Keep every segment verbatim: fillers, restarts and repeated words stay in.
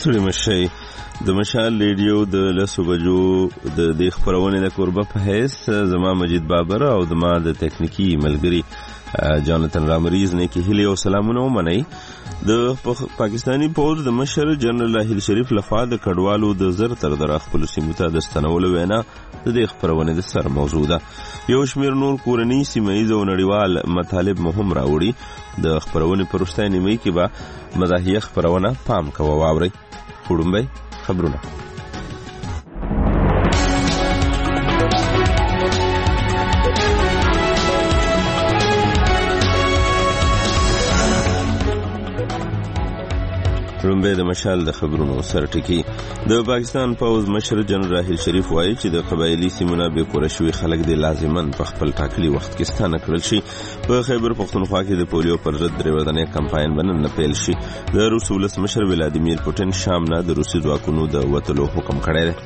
ستړي مشئ. د مشال ریډیو د لسو بجو د دې خپرونې د کوربه په حیث زما مجید بابر او زما د تکنیکی ملګری جانتن رامریز نه کې هیله او سلامونه ومنئ. د پاکستانی پوز د مشر جنرال راحیل شریف لخوا د کډوالو د زر تر در خپل سیمو ته د ستنولو وینا د دې خپرونې د سر موضوع ده. یو شمیر نور کورنی سیمایي او نړیوال مطالب مهم راوړي. د خپرونې په وروستۍ نیمه کې به مزاحیه خپرونه پام کوو واورئ. وړومبی خبرونه. وړومبی د مشال د خبرونو سر ټکی. د پاکستان پوز مشر جنرال راحیل شریف وایي چې د قبایلی سیمونه بې کوره شوي خلک د لازمن په خپل ټاکلي وخت کې ستانه کړل شي. په خیبر پښتونخوا کې د پولیو پر ضد درې ورځنی کمپاین بنن پیل شي. د روس ولسمشر ولادیمیر پوتین شام نه د روسي ځواکونو د وتلو حکم کړی دی.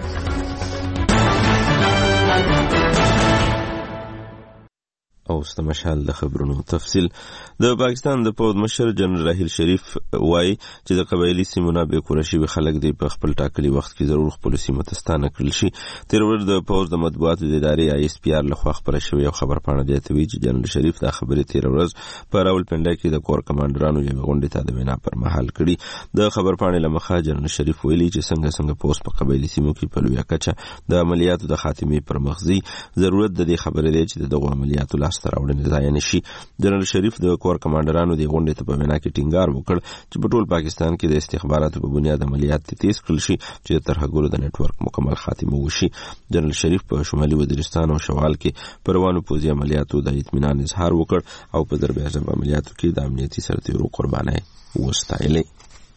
او استمشال د خبرونو تفصیل. د پاکستان د پوز مشر جنرال راحیل شریف وایي چې د قبایلی سیمونه بې کوره شوي خلک دی په خپل ټاکلي وخت کې ضرور خپل سیمه ته ستانه کړل شي. تیر ورځ د پوز د مطبوعاتو د ادارې آی اس پی آر لخوا خپره شوې یو خبرپاڼه زیاتوي چې جنرال شریف دا خبرې تیر ورځ په راولپنډه کې د کور کمانډرانو یوې غونډې ته د وینا پر مهال کړي. د خبرپاڼې له مخه جنرال شریف ویلي چې څنګه څنګه پوز په قبایلی سیمو کې په لویه کچه د عملیاتو د خاتمې پر مخزي ضرورت د دې خبرې دی چې دغه عملیاتو لاسته راوړنې ځای نشي. جنرال شریف د کور کمانډرانو د غونډې ته په وینا کې ټینګار وکړ چې په ټول پاکستان کې د استخباراتو په بنیاد عملیات تیز کړل شي چې د ترهګرو د نېټ ورک مکمل خاتمه وشي. جنرال شریف په شمالي وزیرستان او شوال کې پر روانو پوځي عملیاتو د اطمینان اظهار وکړ او په ضربه عملیاتو کې د امنیتي سرتیرو قربانۍ وستایلې.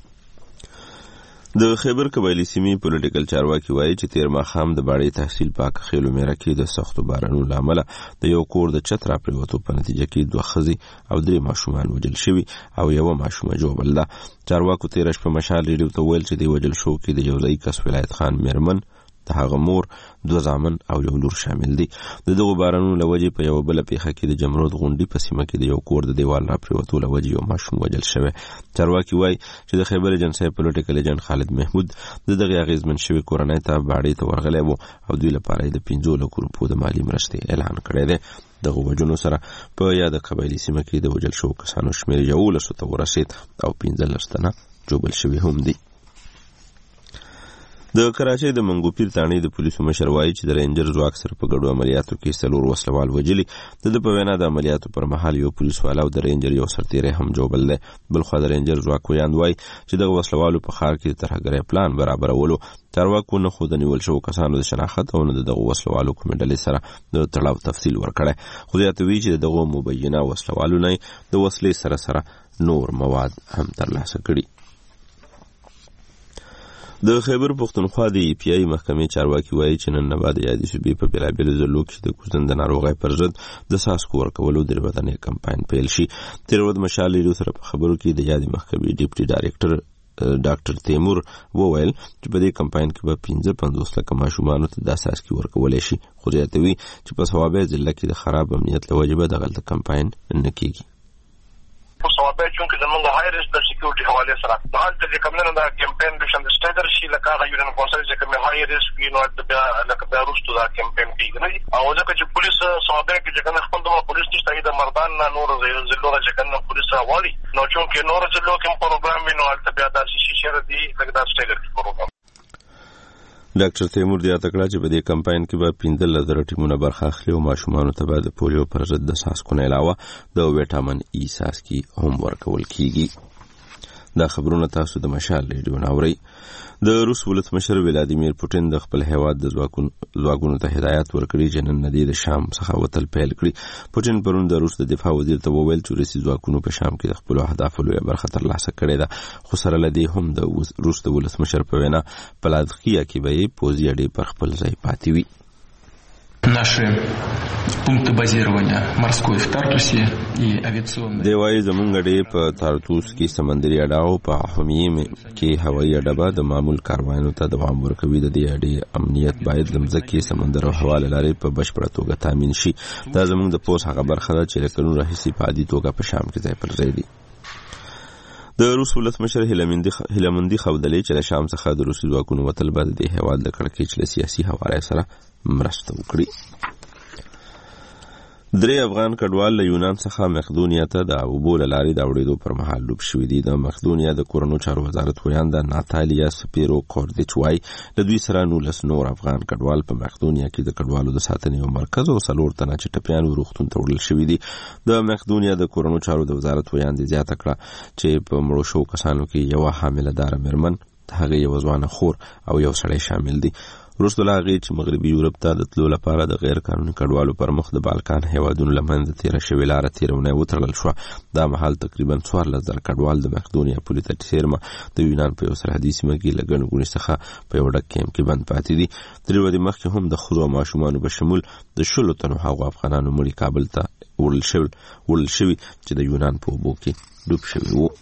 د خیبر قبایلی سیمې پولیټیکل چارواکي وایي چې تیر ماښام د باړې تحصیل پاک خیلو میره کې د سختو بارانونو له امله د یو کور د چت راپرېوتو په نتیجه کې دوه ښځې او درې ماشومان وژل شوي او یوه ماشومه ژوبل ده. چارواکو تېره شپه مشال ریډیو ته ویل چې د وژل شوو کې د یو ځایي کس ولایت خان میرمن، د هغه مور، دوه زامن او یو لور شامل دي. د دغو بارانونو له وجې په یوه بله پیښه کې د جمرود غونډۍ په سیمه کې د یو کور د دیوال راپرېوتو له وجې یو ماشوم وژل شوی. چارواکي وایي چې د خیبر ایجنسۍ پولیټیکل ایجنټ خالد محمود د دغې اغېزمن شوي کورنۍ ته باړې ته ورغلی و او دوی لپاره یې د پنځو لکو روپو د مالي مرستې اعلان کړی دی. دغه وژنو سره په یاد قبایلي سیمه کې د وژل شوو کسانو شمېر یولسو ته ورسېد او پنځلس تنه ژوبل شوي هم دي. د کراچۍ د منګوپیر تاڼۍ د پولیسو مشر وایي چې د رینجر ځواک سره په ګډو عملیاتو کې څلور وسلوال وژلي. د ده په وینا د عملیاتو پر مهال یو پولیس والا او د رینجر یو سرتیری هم ژوبل دی. بلخوا د رینجر ځواک ویاند وایي چې دغه وسلوالو په ښار کې د ترهګرۍ پلان برابرولو. چارواکو نه خو د نیول شوو کسانو د شناخت او نه د دغو وسلوالو کومې ډلې سره د تړاو تفصیل ورکړی، خو زیاتوي چې د دغو مبینه وسلوالو نه د وسلې سره سره نور مواد هم ترلاسه کړي. د خیبر پښتونخوا د ای پی آی محکمې چارواکي وایي چې نن نبا د یادې صوبې په بېلابېلو ځایونو کې د کوزن د ناروغۍ پر ضد د څاڅکو ورکولو درې ورځنی کمپاین پیل شي. تېره ورځ مشال ریډیو سره په خبرو کې د یادې محکمې ډیپټي ډایرکټر ډاکټر تیمور وویل چې په دې کمپاین کې به پنځه پنځوس لکه ماشومانو ته دا څاڅکي ورکولی شي، خو زیاتوي چې په صوابۍ ضلع کې د خراب امنیت له وجې به دغلته کمپاین نه کېږي. په صوابۍ چونکې زموږ های ریسک د سکیورټي حوالې سره هلته چې کوم نه دا کمپاین بشن د سټیډر شي لکه هغه یونین فورسز چې کوم های ریسک وي نو بیا لکه بیا وروسته دا کمپاین کېږي نه او ځکه چې پولیس صوابۍ کې چې کوم خپل دومره پولیس نشته د مردان نه نور ضلعو چې کوم پولیس راوړي نو چونکې نور ضلعو کې پروګرام وي نو هلته بیا داسې شي دی لکه دا سټیډر کې پروګرام. ډاکټر تیمور زیاته کړه چې په دې کمپاین کې به پنځلس زره ټیمونه برخه اخلي او ماشومانو ته به د پولیو پر ضد د څاڅکو نه علاوه د ویټامین ای څاڅکي هم ورکول کیږي. دا خبرونه تاسو د مشال ریډیو نه اورئ. د روس ولسمشر ولادیمیر پوتین د خپل هیواد د ځواکونو ته هدایت ورکړي چې نن نه د شام څخه وتل پیل کړي. پوتین پرون د روس د دفاع وزیر ته وویل چې روسي ځواکونو په شام کې د خپلو اهدافو لویه برخه ترلاسه کړې ده، خو سره له دې هم د روس د ولسمشر په وینا په لادخیا کې به یې پوځي اډې پر خپل ځای پاتې وي. Наши пункты базирования морской в Тартусе и авиационные. دی وايي زمونږ اډې په تارتوس کې سمندري اډه او په حمیم کې هوایي اډه به د معمول کاروانونو ته دوام ورکوي. د دې اډې امنیت باید د مځکې، سمندر او هوا له لارې په بشپړه توګه تامین شي. دا زمونږ د پوځ هغه برخه ده چې له کلونو راهیسې په عادي توګه په شام کې ځای پر ځای دي. د روس ولسمشر هیلمندي خودلې چې له شام څخه د روسي ځواکونو وتل به د هېواد له کړکېچ له سیاسي حواله سره مرسته وکړي. درې افغان کډوال له یونان څخه مقدونیا ته د اوبو له لارې د اوړېدو پر مهال ډوب شوي دي. د مقدونیا د کورنو چارو وزارت ویانده ناتالیا سپیرو کوردیچ وایي له دوی سره نولس نور افغان کډوال په مقدونیا کې د کډوالو د ساتنې یو مرکز او څلور تنه چې ټپیان روغتون ته وړل شوي دي. د مقدونیا د کورنو چارو د وزارت ویاندې زیاته کړه چې په مړو شوو کسانو کې یوه حامله داره مېرمن، د هغې یوه ځوانه خور او یو سړی شامل دي. وروسته له هغې چې مغربي یورپ ته د تلو لپاره د غیر قانوني کډوالو پر مخ د بالکان هیوادونو له منځه تېره شوې لاره تېرونی وتړل شوه. دا مهال تقریبا څوارلس زره کډوال د مقدونیا پولې ته څیرمه د یونان په یو سرحدي سیمه کې له ګڼې ګوڼې څخه په یو ډک کیمپ کې بند پاتې دي. درې ورځې مخکې هم د ښځو او ماشومانو په شمول د شلو تنو هغو افغانانو مړي کابل ته وړل شوي چې د یونان په اوبو کې ډوب شوي وو.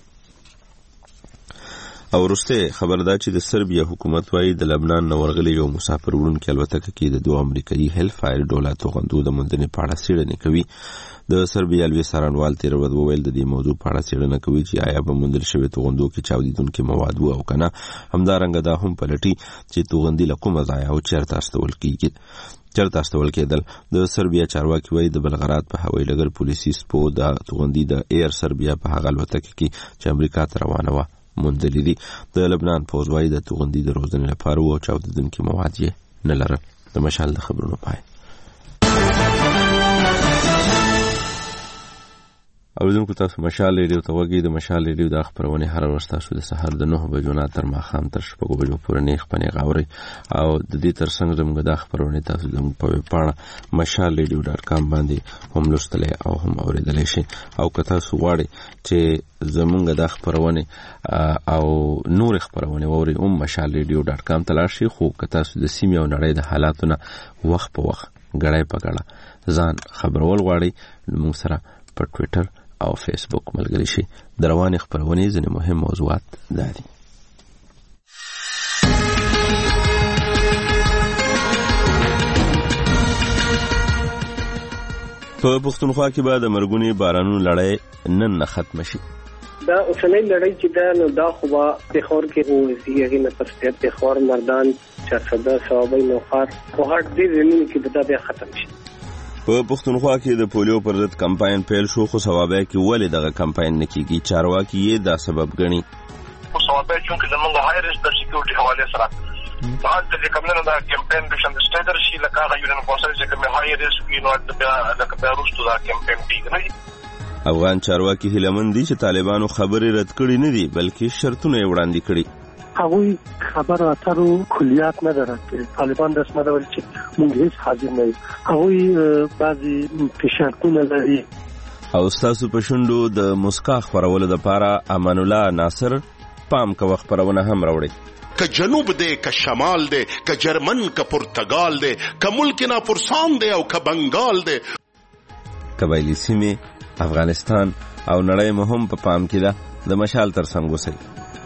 او وروسته خبر دا چې د سربیا حکومت وایي د لبنان نه ورغلي یو مسافر وړونکي الوتکه کې د دوه امریکایي هیل فایر ډوله توغندو د موندنې په اړه څېړنې کوي. د سربیا لوی څارنوال تېره ورځ وویل د دې موضوع په اړه څېړنه کوي چې آیا په موندل شوې توغندو کې چاودېدونکي مواد وو او که نه. همدارنګه دا هم پلټي چې توغندي له کومه ځایه او چېرته استول کېږي چېرته استول کېدل. د سربیا چارواکي وایي د بلغراد په هوایي ډګر پولیسي سپو د توغندي د ایر سربیا په هغه الوتکه کې چې امریکا ته روانه وه موندلي دي. د لبنان پوځ وایي د توغندي د روزنې لپاره وو او چاودېدونکي مواد یې نه لرل. د مشال د خبرونو پای. اوریدونکو تاسو مشال ریډیو ته غوږ د مشال ریډیو د خپرونې هره ورځ تاسو د سهار د نهو بجو نه تر ماښام تر شپږو بجو پورې نیغ په نیغ اورئ او د دې تر څنګ زموږ دا خپرونې تاسو زموږ په ویبپاڼه مشال ریډیو ډاټ کام باندې هم لوستلی او هم اورېدلی شئ. او که تاسو غواړئ چې زموږ دا خپرونې او نور خپرونې واورئ هم مشال ریډیو ډاټ کام ته لاړ شئ. خو که تاسو د سیمې او نړۍ د حالاتو نه وخت په وخت ګړی په ګړه ځان خبرول غواړئ نو موږ سره په ټویټر او فیسبوک ملګری شي. د روانې خپرونې ځینې مهم موضوعات دا دي. په پښتونخوا کې به د مرګونې بارانونو لړۍ نن نه ختمه شي. دا اوسنۍ لړۍ چې دا نو دا خو به پېښور کې وځي، هغې نه پس بیا پېښور، مردان، چارسده، صوابۍ، نوښار، کوهاټ دې ځایونو کې به دا بیا ختم شي. په پښتونخوا کې د پولیو پر ضد کمپاین پیل شو، خو صوابۍ کې ولې دغه کمپاین نه کیږي؟ چارواکي یې دا سبب ګڼي. خو صوابۍ چونکې زموږ های ریسک د سکیورټي حوالې سره هلته چې کوم نه دا کمپاین به شند سټیډر شي لکه هغه یونین کونسل چې کوم های ریسک وي نو بیا لکه بیا وروسته دا کمپاین کیږي. افغان چارواکي هیلهمند دي چې طالبانو خبرې رد کړي نه دي بلکې شرطونه یې وړاندې کړي. هغوی خبر اترو کلیات ندارد که طالبان دست مدول چه مونږ هیڅ حاضر نه یو. هغوی بعضی فشارتونه لري. او ستاسو په شونډو د مسکا خپرولو دپاره امان الله ناصر پام کوه خپرونه هم راوړي. که جنوب دی که شمال دی که جرمن که پرتګال دی که ملک ناپرسان دی او که بنگال دی. قبایلي سیمې، افغانستان او نړۍ مو هم په پام کې ده. د مشال تر څنګ اوسئ.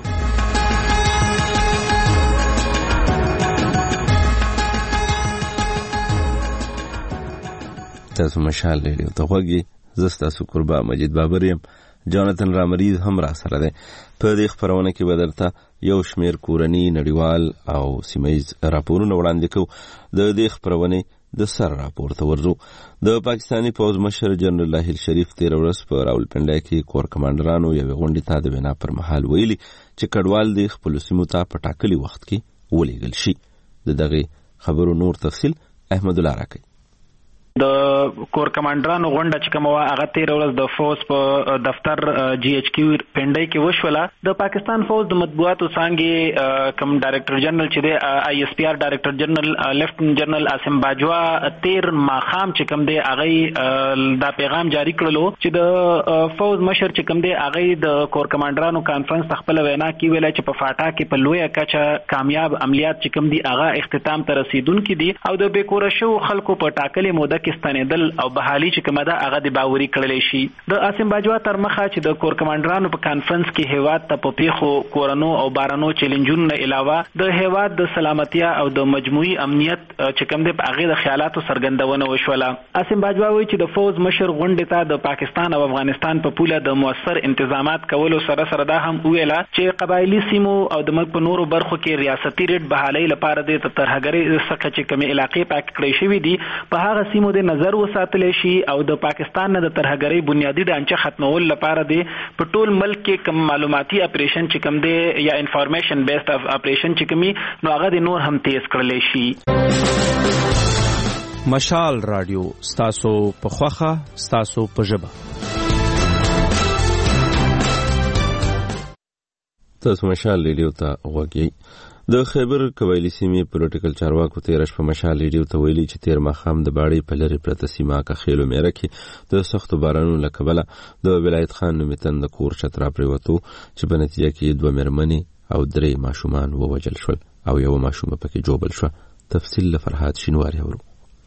تاسو مشال ریډیو ته غوږ یې. زه ستاسو قربا مجید بابر یم. جانتن رامریز هم را سره دی. په دې خپرونه کې به درته یو شمیر کورني، نړیوال او سیمهیز راپورونه وړاندې کوو. د دې خپرونې د سر راپور ته ورځو. د پاکستاني پوځ مشر جنرال راحیل شریف تېره ورځ په راولپنډۍ کې کور کمانډرانو یوې غونډې ته د وینا پر مهال ویلي چې کډوال دې خپلو سیمو ته په ټاکلي وخت کې ولېږل شي. د دغې خبرو نور تفصیل احمد الله راکوي. د کور کمانډرانو غونډه چې کومه وه هغه تېره ورځ د فوز په دفتر جی ایچ کیو پنډۍ کې وشوله. د پاکستان فوز د مطبوعاتو څانګې کوم ډایرکټر جنرال چې دی آی ایس پی آر ډایرکټر جنرال لیفټننټ جنرال عاصم باجوا تېر ماښام چې کوم دی هغې دا پیغام جاری کړلو چې د فوز مشر چې کوم دی هغې د کور کمانډرانو کانفرنس ته خپله وینا کې ویلی چې په فاټا کې په لویه کچه کامیاب عملیات چې کوم دي هغه اختتام ته رسېدونکي دي او د بېکوره شوو خلکو په ټاکلې موده کې کې ستنېدل او بحالي چې کومه ده هغه د باوري کړلی شي. د عاصم باجوا تر مخه چې د کور کمانډرانو په کانفرنس کې هیواد ته په پیښو کورونو او بارانو چیلنجونو نه علاوه د هیواد د سلامتیا او د مجموعي امنیت چې کوم دی په هغې د خیالاتو څرګندونه وشوله. عاصم باجوا وایي چې د فوز مشر غونډې ته د پاکستان او افغانستان په پوله د مؤثر انتظامات کولو سره سره دا هم وویله چې قبایلي سیمو او د ملک په نورو برخو کې ریاستي ریټ بحالۍ لپاره د ترهګرۍ څخه چې کومې علاقې پاک کړی شوي دي په هغه سیمو د نظر وساتلی شي او د پاکستان نه د ترهګرۍ بنیادي ډانچه ختمولو لپاره دی په ټول ملک کې کوم معلوماتي اپریشن چې کوم دی یا انفارمیشن بیسډ اپریشن چې کومي نو هغه د نور هم تیز کړلی شي. مشال رادیو ستاسو په خوخه ستاسو په ژبه. تاسو مشال ریډیو ته غوږی. د خیبر قبایلي سیمې پولیټیکل چارواکو تیر شپه مشال ریډیو ته ویلي چې تیر ماښام د باړې په لرې پرته سیمه کخیلو میره کې د سختو بارانونو له کبله د ولایت خان نومي تن د کور چت را پرېوتو چې په نتیجه کې دوه مېرمنې او درې ماشومان ووژل شول او یوه ماشومه پکې جوبل شوه. تفصیل له فرهاد شینواري اورو.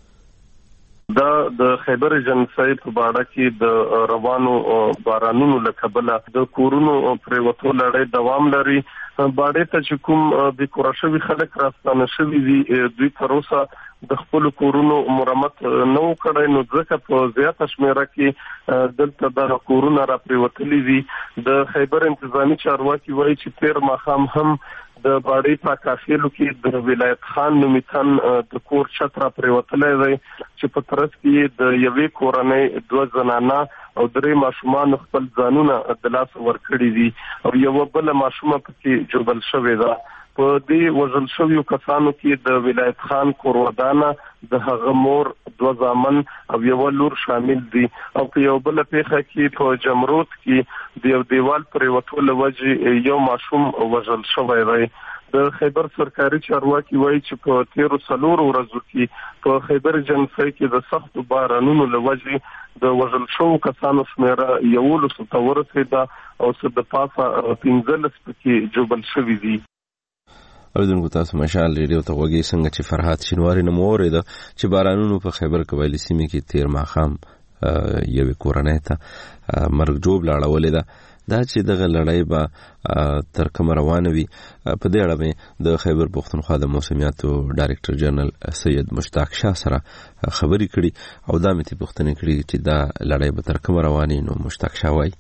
دا د خیبر جنسای په باړه کې د روانو بارانونو له کبله د کورونو پرېوتو لړۍ دوام لري. باړې ته چې کوم د کور شوي خلک راستانه شوي دي دوی تر اوسه د خپل کورونو مرمت نه وکړي نو ځکه په زیاته شمیره کې دلته د کورونو را پرېوتلي دي. د خیبر انتظامی چارواکي وایي چې تیر ماښام هم د باړې په کافیلو کې د ولایت خان نومي تن د کور چت را پرېوتلی دی چې په ترڅ کې د یوې کورنۍ دوه زنانه او درې ماشومان خپل ځانونه د لاسه ورکړي دي او یوه بله ماشومه پکې جوبل شوې ده. په دې وژل شویو کسانو کې د ولایت خان کورودانه د هغه مور دوه زامن او یوه لور شامل دي او په یو بله پیښه کې په جمرود کې د یو دیوال پرېوتو له وجې یو ماشوم وژل شوی دی. د خیبر سرکاري چارواکي وایي چې په تیرو څلورو ورځو کې په خیبر جنسای کې د سختو بارانونو له وجې د وژل شوو کسانو شمیره یولسو ته ورسېده او څه د پاسه پنځلس پکې جوبل شوي دي. اوریدونکو تاسو مشال ریډیو ته غوږی څنګه چې فرهاد شینواري نه مو اورېده چې بارانونو په خیبر قبایلي سیمې کې تیر ماښام یوې کورنۍ ته مرګ جوب لاړولې ده. دا چې دغه لړۍ به تر کومه روانه وي په دې اړه مې د خیبر پښتونخوا د موسمیاتو ډایرکټر جنرال سید مشتاق شاه سره خبرې کړي او دا مې ترې پوښتنې کړي چې دا لړۍ به تر کومه روانې. نو مشتاق شاه وایي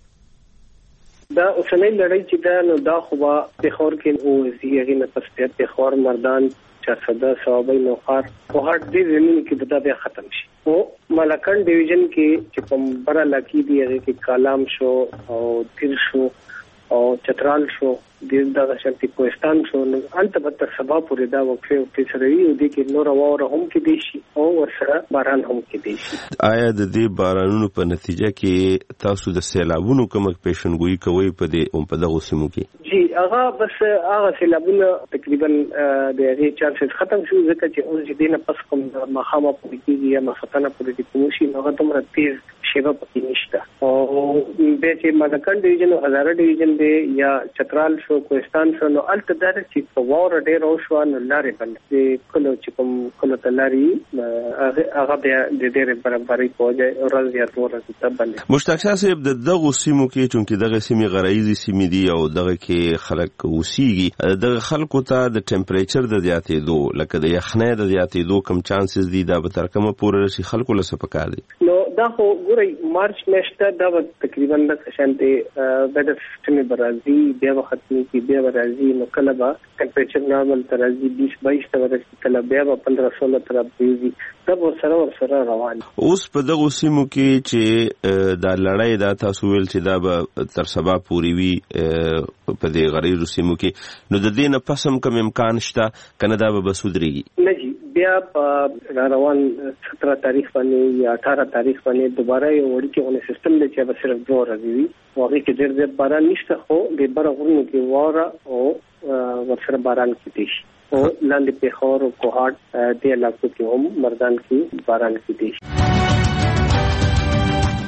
دا اوسنۍ لړۍ چې ده نو دا خو به پېښور کې وځي هغې نه پس بیا پېښور مردان چارسده صوابۍ نوښار کوهاټ دې ځایونو کې به دا بیا ختم شي. او ملکنډ ډیویژن کې چې په بره علاقې دي هغې کې کالام شو او تیر شو او چترال شو د دغه شانتي کوهستان شو نو هلته به تر سبا پورې دا وقفې وقفې سره وي او دې کې نوره واوره هم کېدی شي او ورسره باران هم کېدی شي. آیا د دې بارانونو په نتیجه کې تاسو د سیلابونو کومه پیشنګویي کوئ په دې په دغو سیمو کې؟ جی هغه بس هغه سیلابونه تقریبا د هغې چانسز ختم شو ځکه چې اوس چې دې نه پس کوم ماښامه پورې کېږي یا ماخوتنه پورې چې کوم شي نو هغه دومره تیز شیبه پکې نشته. او بیا چې ملکنډ ډیویژن او هزاره ډیویژن دی یا چترال شو کوهستان شو نو هلته دا ده چې په واوره ډېره وشوه نو لارې بند د کلو چې کوم کلو ته لارې هغه بیا د ډېرې برابرۍ په وجه ورځ یا دوه ورځې ته بند. مشتاق شاه صاحب د دغو سیمو کې چونکې دغه سیمې غرایزي سیمې دي او دغه کې خلک اوسیږي دغه خلکو ته د ټمپریچر د زیاتېدو لکه د یخنۍ د زیاتېدو کوم چانسز دي دا به تر کومه پورې رسي خلکو له څه پکار دي؟ نو دا خو ګورئ مارچ میاشت ته دا به تقریبا دغه شانتې ویدر سیسټمې به راځي بیا به ختمېږي بیا به راځي نو کله به ټمپریچر نارمل ته راځي بیس بایس ته ورسي کله بیا به پندره سوله ته راپرېږي دا به ورسره ورسره روان. اوس په دغو سیمو کې چې دا لړۍ دا تاسو ویل چې دا به تر سبا پورې وي په دې غریزو سیمو کې نو د دې نه پس هم کوم امکان شته که نه دا به بس ودرېږي؟ نه جي بیا په روان ستره تاریخ باندې یا اټھاره تاریخ باندې دوباره یو وړوکی غونې سیستم دی چې به صرف دوه ورځې وي او هغې کې ډېر زیات باران نشته خو د بره غرونو کې واوره او ورسره باران کېدی شي او لاندې پېښور او کوهاټ دې علاقو کې هم مردان کې باران کېدی شي.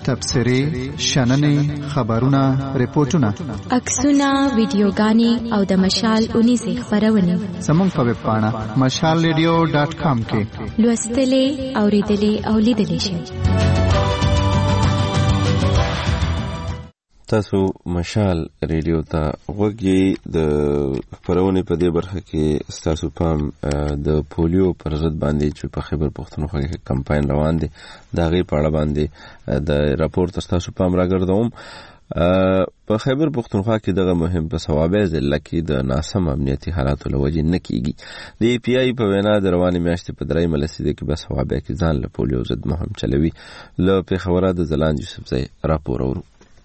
تبصرې، شننې، خبرونه، ریپورتونه، عکسونه، ویډیوګانې او د مشال اونیزې خپرونې زموږ په ویب پاڼه مشال ریډیو ډاټ کام کې لوستلې، اوریدلې او لیدلې شئ. تاسو مشال ریډیو ته غوږی. د خبرونې په دې برخه کې تاسو پام د پولیو پر ضد باندې چې په خیبر پختونخوا کې کمپاین روان دي دا غي په اړه باندې د راپور تاسو پام راګرځوم. په خیبر پختونخوا کې دغه مهم په ثوابه ضلع کې د ناسم امنیتي حالاتو لوجې نه کیږي. د ای پی آی په وینا د رواني میاشتې په درې ملسیده کې په ثوابه کې ځان له پولیو ضد مهم چلوي. له پیښوره د زلان یوسفزئی راپور اورو.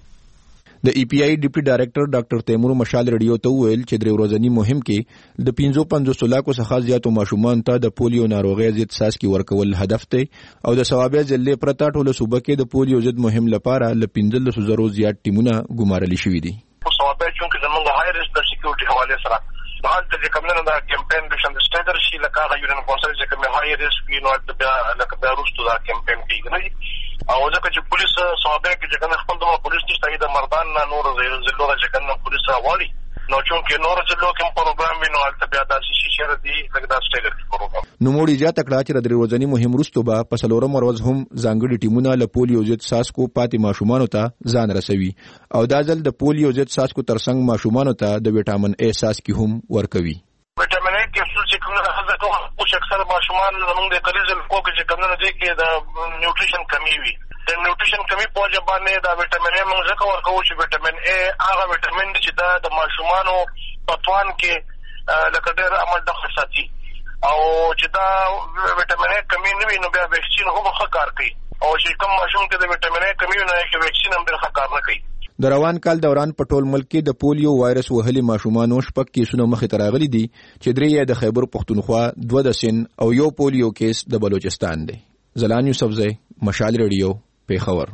د ای پی آی ډیپټي ډایریکټر ډاکټر تیمور مشال ریډیو ته ویل چې درې ورځنی مهم کې د پنځه پنځوس لاکو څخه زیاتو ماشومان ته د پولیو ناروغي ضد څاڅکي ورکول هدف دی او د ثوابه ضلع پرته ټول صوبه کې د پولیو ضد مهم لپاره ل پنځلس زرو زیات ټیمونه ګمارل شوي دي. ثوابه چې زموږ هاي ریسک د سکیورټي حواله سره حال ته کوم نه دا کمپاین د شند سټیډر شي لکه یونین کونسل چې کوم هاي ریسک وینو د لکه د روستو دا کمپاین کیږي او ځکه چې پولیس ثوابه کې څنګه خپل د پولیس نشته د مردان نه نور ضلعو چې څنګه پولیس راوړي نو چونکه نور ضلعو کې پروګرام وینو البته بیا د شي شهر دی لکه دا سټیډر پروګرام نو موړي جات کړه چې د درې ورځنی مهم روستو به په سلورم ورځ هم ځانګړي ټیمونه له پولیو ضد څاڅکو پاتې ماشومان ته ځان رسوي او دا ځل د پولیو ضد څاڅکو ترڅنګ ماشومان ته د وټامین ای څاڅکي هم ورکوي. وټامین ای کیپسول چې کومه هغه ټول اکثر ماشومان زموږ د کلیزل کوکه چې کومه دي کې د نیوټریشن کمی وي د نیوټریشن کمی په وجه باندې دا وټامین ای موږ ځکه ورکوو چې وټامین ای هغه وټامین چې دا د ماشومانو په توان کې لکه ډېر عمل دخل ساتي او چې دا وټامین ای کمی نه وي نو بیا ویکسین هم ښه کار کوي او چې کوم ماشوم کې د وټامین ای کمی نه وي ویکسین هم ډېر ښه کار نه کوي. د روان کال دوران په ټول ملک کې د پولیو وایرس وهلي ماشومانو شپږ کیسونه مخې ته راغلي دي چې درې یې د خیبر پختونخوا، دوه د سند او یو پولیو کیس د بلوچستان دی. زلان یوسفزئی، مشال ریډیو، پیښور.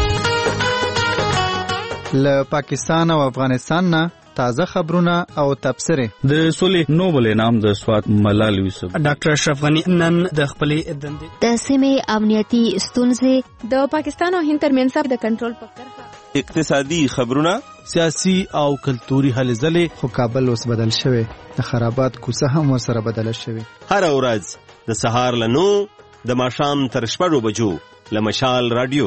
له پاکستان او افغانستان نه تازه خبرونه او تبصره. د سولې نوبل انعام د سوات ملال یوسف ډاکټر اشرف غنی نن د خپلې دندې د سیمې امنیتي ستونزې د پاکستان او هند ترمنځ د کنټرول په کرښه، اقتصادي خبرونه، سیاسي او کلتوري هلې ځلې. خو کابل اوس بدل شوی، د خرابات کوڅه هم ورسره بدله شوی. هر ورځ د سهار له نو د ماښام تر شپږو بجو له مشال رادیو.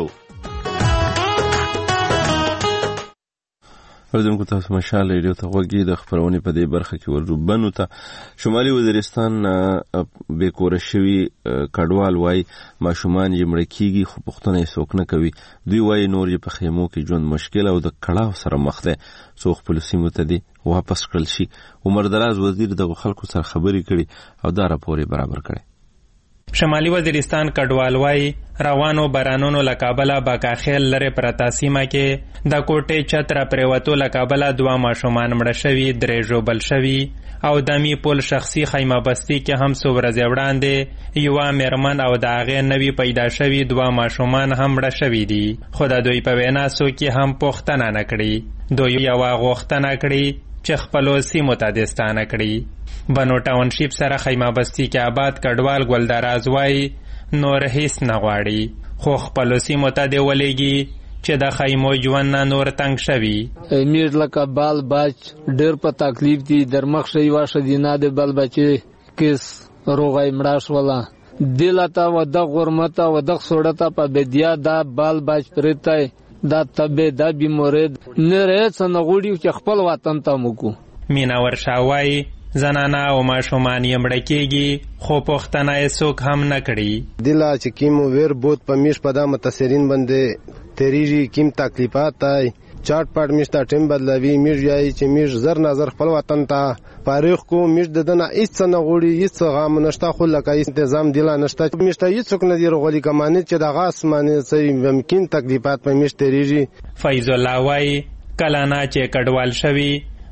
ورځم کو تاسو مشال ریډیو ته غوږی. د خبرونې په دې برخه کې ورجوبنو ته شمالي وزیرستان به کور شوی کډوال وای ماشومان یې مړ کیږي خو پښتنه یې څوک نه کوي. دوی وای نور یې په خیمو کې ژوند مشکل او د کړهو سره مخ ده. څو خپل سیمو ته دي واپس کړل شي. عمر دراز وزیر د خلکو سره خبرې کړي او دا راپور برابر کړي. شمالي وزیرستان کډوال وای روانو بارانونو لکابله باکاخیل لره پرتا سیمه کې د کوټې چتر پریوتو لکابله دوا ماشومان مړه شوي، درې ژوبل شوي او د می پول شخصي خیمه بستی کې هم څو ورځې وړاندې یو میرمن او د هغې نوي پیدا شوي دوا ماشومان هم مړه شوي دي. خو د دوی په وینا څوک هم پوښتنه نه کړي. دوی یوه غوښتنه کړي چې خپلو سیمو ته دستانه کړي. بنو ټاونشیپ سره خیمه بستی کې آباد کډوال ګلدراز وای نور هیڅ نه غواړي خو خپلو سیمو ته دی ولېږي چې د خیمو ژوند نه نور تنګ شوي. امیر لکه بال بچ ډېر په تکلیف دي. در مخ شي وا شدینه د بل بچي کیس روغای مړه شوله دلته و د غرمته و د سوړته په بدیا دا بال بچ پرته دا تبه دا بیمورید نه رېڅ نه غوړي چې خپل وطن ته موکو. مینا ورشاوای زنانا او ماشومان یې مړه کېږي خو پوښتنه یې څوک هم نه کړي. دلا چې کیم ویر بود په میش په دا متاثرین باندې تریږي کیم تکلیفات آی چاټ پټ میشته ټیم بدلوي میش یای چې میش زر نظر خپل وطن ته پاریخ کو میش ددنه هیڅ نه غوړي هیڅ غام نشته خو لکه تنظیم دلا نشته میشته هیڅ نه دی رغولي کمانه چې د غاس معنی سي ممکن تکلیفات په میش تریږي. فیض الله وای کلانا چې کډوال شوی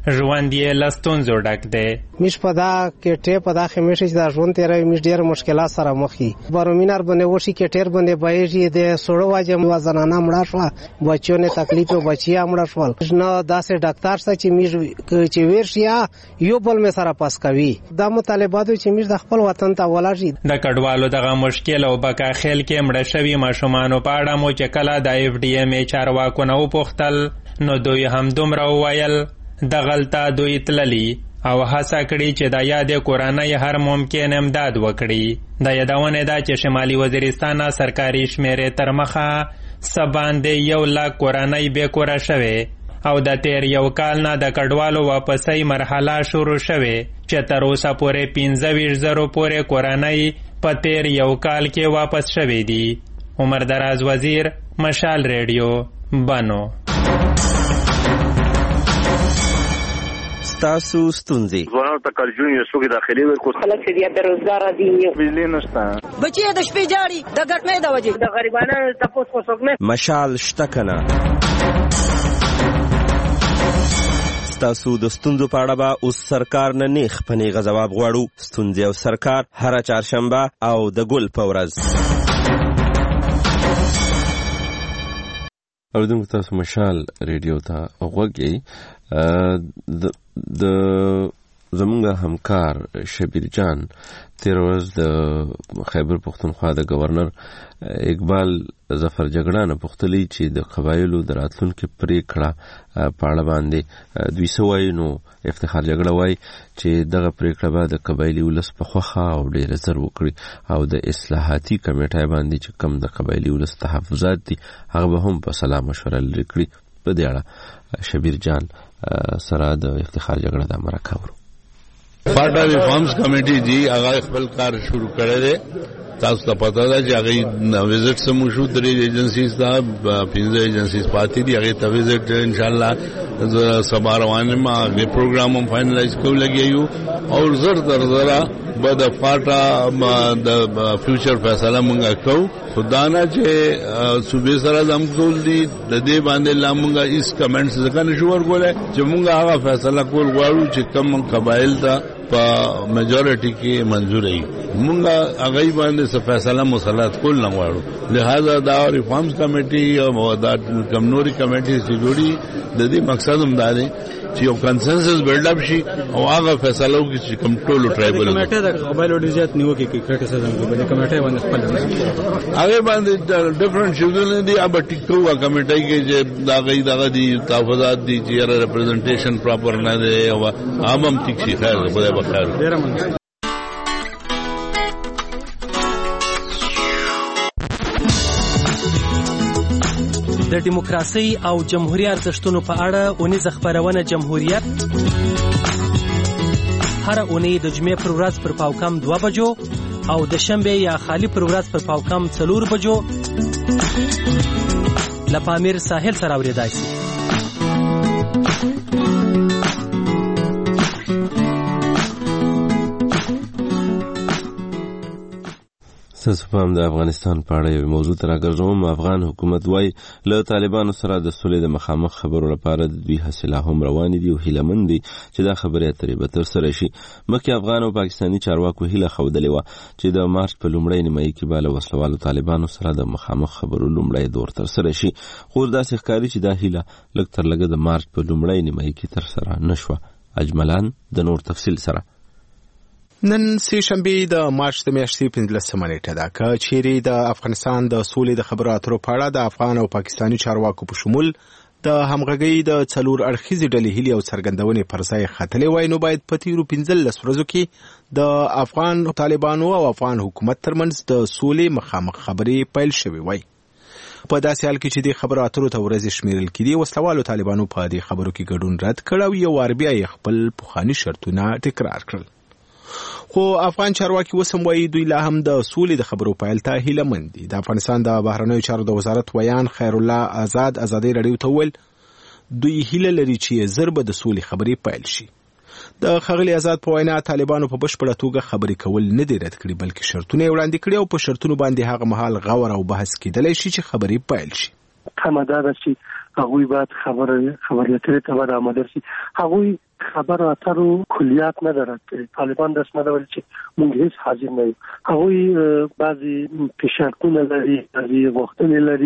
ژوند یې له ستونزو ډک دی. موږ په دا کټې په دا خمیشه چې دا ژوند تېروي موږ ډېر مشکلات سره مخ یو. بارومینار باندې وشي کټیر باندې بایږي د سوړو واجه مو زنانه مړه شوه، بچو نه تکلیف او بچیا مړه شول. نه داسې ډاکټر سره چې موږ چې ورشیا یو بل مې سره پاس کوي. دا مطالبات چې موږ د خپل وطن ته ولاړ شي. د کډوالو دغه مشکل او بکاخیل کې مړه شوي ماشومانو په اړه مو چې کله د اف ډي ایم ای چارواکو نه وپوښتل نو دوی هم دومره وویل دغلته دوی تللي او هڅه کړي چې د یادې کورنۍ هر ممکن امداد وکړي. د یادونې ده چې شمالي وزیرستان سرکاري شمیرې تر مخه څه باندې یو لاک کورنۍ بې کوره شوې او د تیر یو کال نه د کډوالو واپسۍ مرحله شروع شوې چې تر اوسه پورې پنځه ویشت زرو پورې کورنۍ په تیر یو کال کې واپس شوې دي. عمر دراز وزیر، مشال ریډیو، بنو. تاسو ستونزې ځوانانو ته کالجونې څوک داخلي ورکو خلک چې بیا بیروزګاره دي، بجلی نشته، بچي د شپې جاړي د ګټمې د وجې د غریبانو تپوس خو څوک نه. مشال شته کنه. ستاسو د ستونزو په اړه به اوس سرکار نه نیغ په نیغه ځواب غواړو. ستونزې او سرکار هره چهارشنبه او د ګل په ورځ. اوریدونکو تاسو مشال ریډیو ته غوږ یئ. د زمونږ همکار شبیر جان تیر ورځ د خیبر پښتونخوا د گورنر اقبال ظفر جګړه نه پوښتلي چې د قبایلو د راتلونکي پریکړه په اړه باندې دوی څه وایي. نو افتخار جګړه وایي چې دغه پریکړه به د قبایلي ولس په خوښه او ډېر زر وکړي او د اصلاحاتي کمیټې باندې چې کم د قبایلي ولس تحفظات دي هغه به هم په سلا مشوره لري کړي. په دې اړه شبیر جان سره د افتخار جګړه د مرکه ورو. پارټا ریفارمز کمیټي جی هغه خپل کار شروع کړی دی. تاسو ته پته ده چې هغه وزټ سمو شو درې ایجنسیز ته پنځه ایجنسیز پاتې دي. هغه ته وزټ ان شاء الله سبا روانه ما هغه پروګرام هم فائنلایز کوو لګیو او زر در زرا به د پارټا د فیوچر فیصله مونږ کوو. خدانه چې صوبې سره زم کول دي د دې باندې لا مونږه هیڅ کمنټس ځکه نشو ورکولای چې مونږ هغه فیصله کول غواړو چې کوم قبایل ته په میجورټي کې منظور وي. مونږه هغه باندې څه فیصله مسلط کول نه غواړو. لہذا دا ریفارمز کمیټي او دا کمنوري کمیټي چې جوړي د دې مقصد هم دا دی چې یو کنسنسس بلډ اپ شي او هغه فیصله وکړي چې کوم ټولو ټرایبل کمیټه د قبایلو ډیزات نیوکه کې کرټیسزم کوي. کمیټه باندې خپل هغه باندې ډیفرنٹ شیډول دي. اب ټیکو کمیټه کې چې دا غي دغه دي تحفظات دي چې ریپرزنټیشن پراپر نه دی او عام هم ټیک شي. خیر خدای بخیر. ډیر مننه. د دیموکراسي او جمهوریت ارزښتونو په اړه اونیزه خبرونه جمهوریت هر اونۍ د جمعې پر ورځ پر پاوکم دوه بجو او د شنبه یا خالی پر ورځ پر پاوکم څلور بجو له پامیر ساحل سره اوریدای شي. تاسو هم د افغانستان په اړه یو موضوع تر راګرځوم. افغان حکومت وايي له طالبانو سره د سولې د مخامخ خبرو لپاره د دوی حاصله هم روان دي او هیله مند دي چې دا خبرې اترې به ترسره شي. مخکې افغان او پاکستاني چارواکو هیله ښودلې وه چې د مارچ په لومړۍ نیمایي کې به له وسلوالو طالبانو سره د مخامخ خبرو لومړی دور ترسره شي. خو داسې ښکاري چې دا هیله لږ تر لږه د مارچ په لومړۍ نیمایي کې ترسره نه شوه. اجملان د نور تفصیل سره. نن سه شنبه د مارچ د میاشتې پنځلسمه نیټه ده که چیرې د افغانستان د سولې د خبرو اترو په اړه د افغان او پاکستاني چارواکو په شمول د همغږۍ د څلور اړخیزې ډلې هیلې او څرګندونې پر ځای ختلې وای نو باید په تیرو پنځلس ورځو کې د افغان طالبانو او افغان حکومت ترمنځ د سولې مخامخ خبرې پیل شوې وای. په داسې حال کې چې د خبرو اترو ته ورځې شمیرل کېدي وسلوالو طالبانو په دې خبرو کې ګډون رد کړ او یو وار بیا یې خپل پخواني شرطونه تکرار کړل. خو افغان چارواکي وسم وایي دوی لا هم د سولې د خبرو پیل ته هیله مند دي. د افغانستان د بهرنیو چارو د وزارت ویان خیر الله آزاد ازادي رادیو ته ویل دوی هیله لري چې زر به د سولې خبرې پیل شي. د خغلی آزاد په وینا طالبانو په بشپړه توګه خبرې کول نه دي رد کړي بلکې شرطونه وړاندې کړي او په شرطونو باندې هغه مهال غور او بحث کېدلی شي چې خبرې پیل شي. تمه دا ده چې هغوی باید خبرې خبرې اترې ته باید آماده شي. هغوی خبر اترو کلیات نه درک طالبان د اسمه ول چې موږ هیڅ حاضر نه یو هغه بعضي پیشرتونه لري بعضي وختونه لري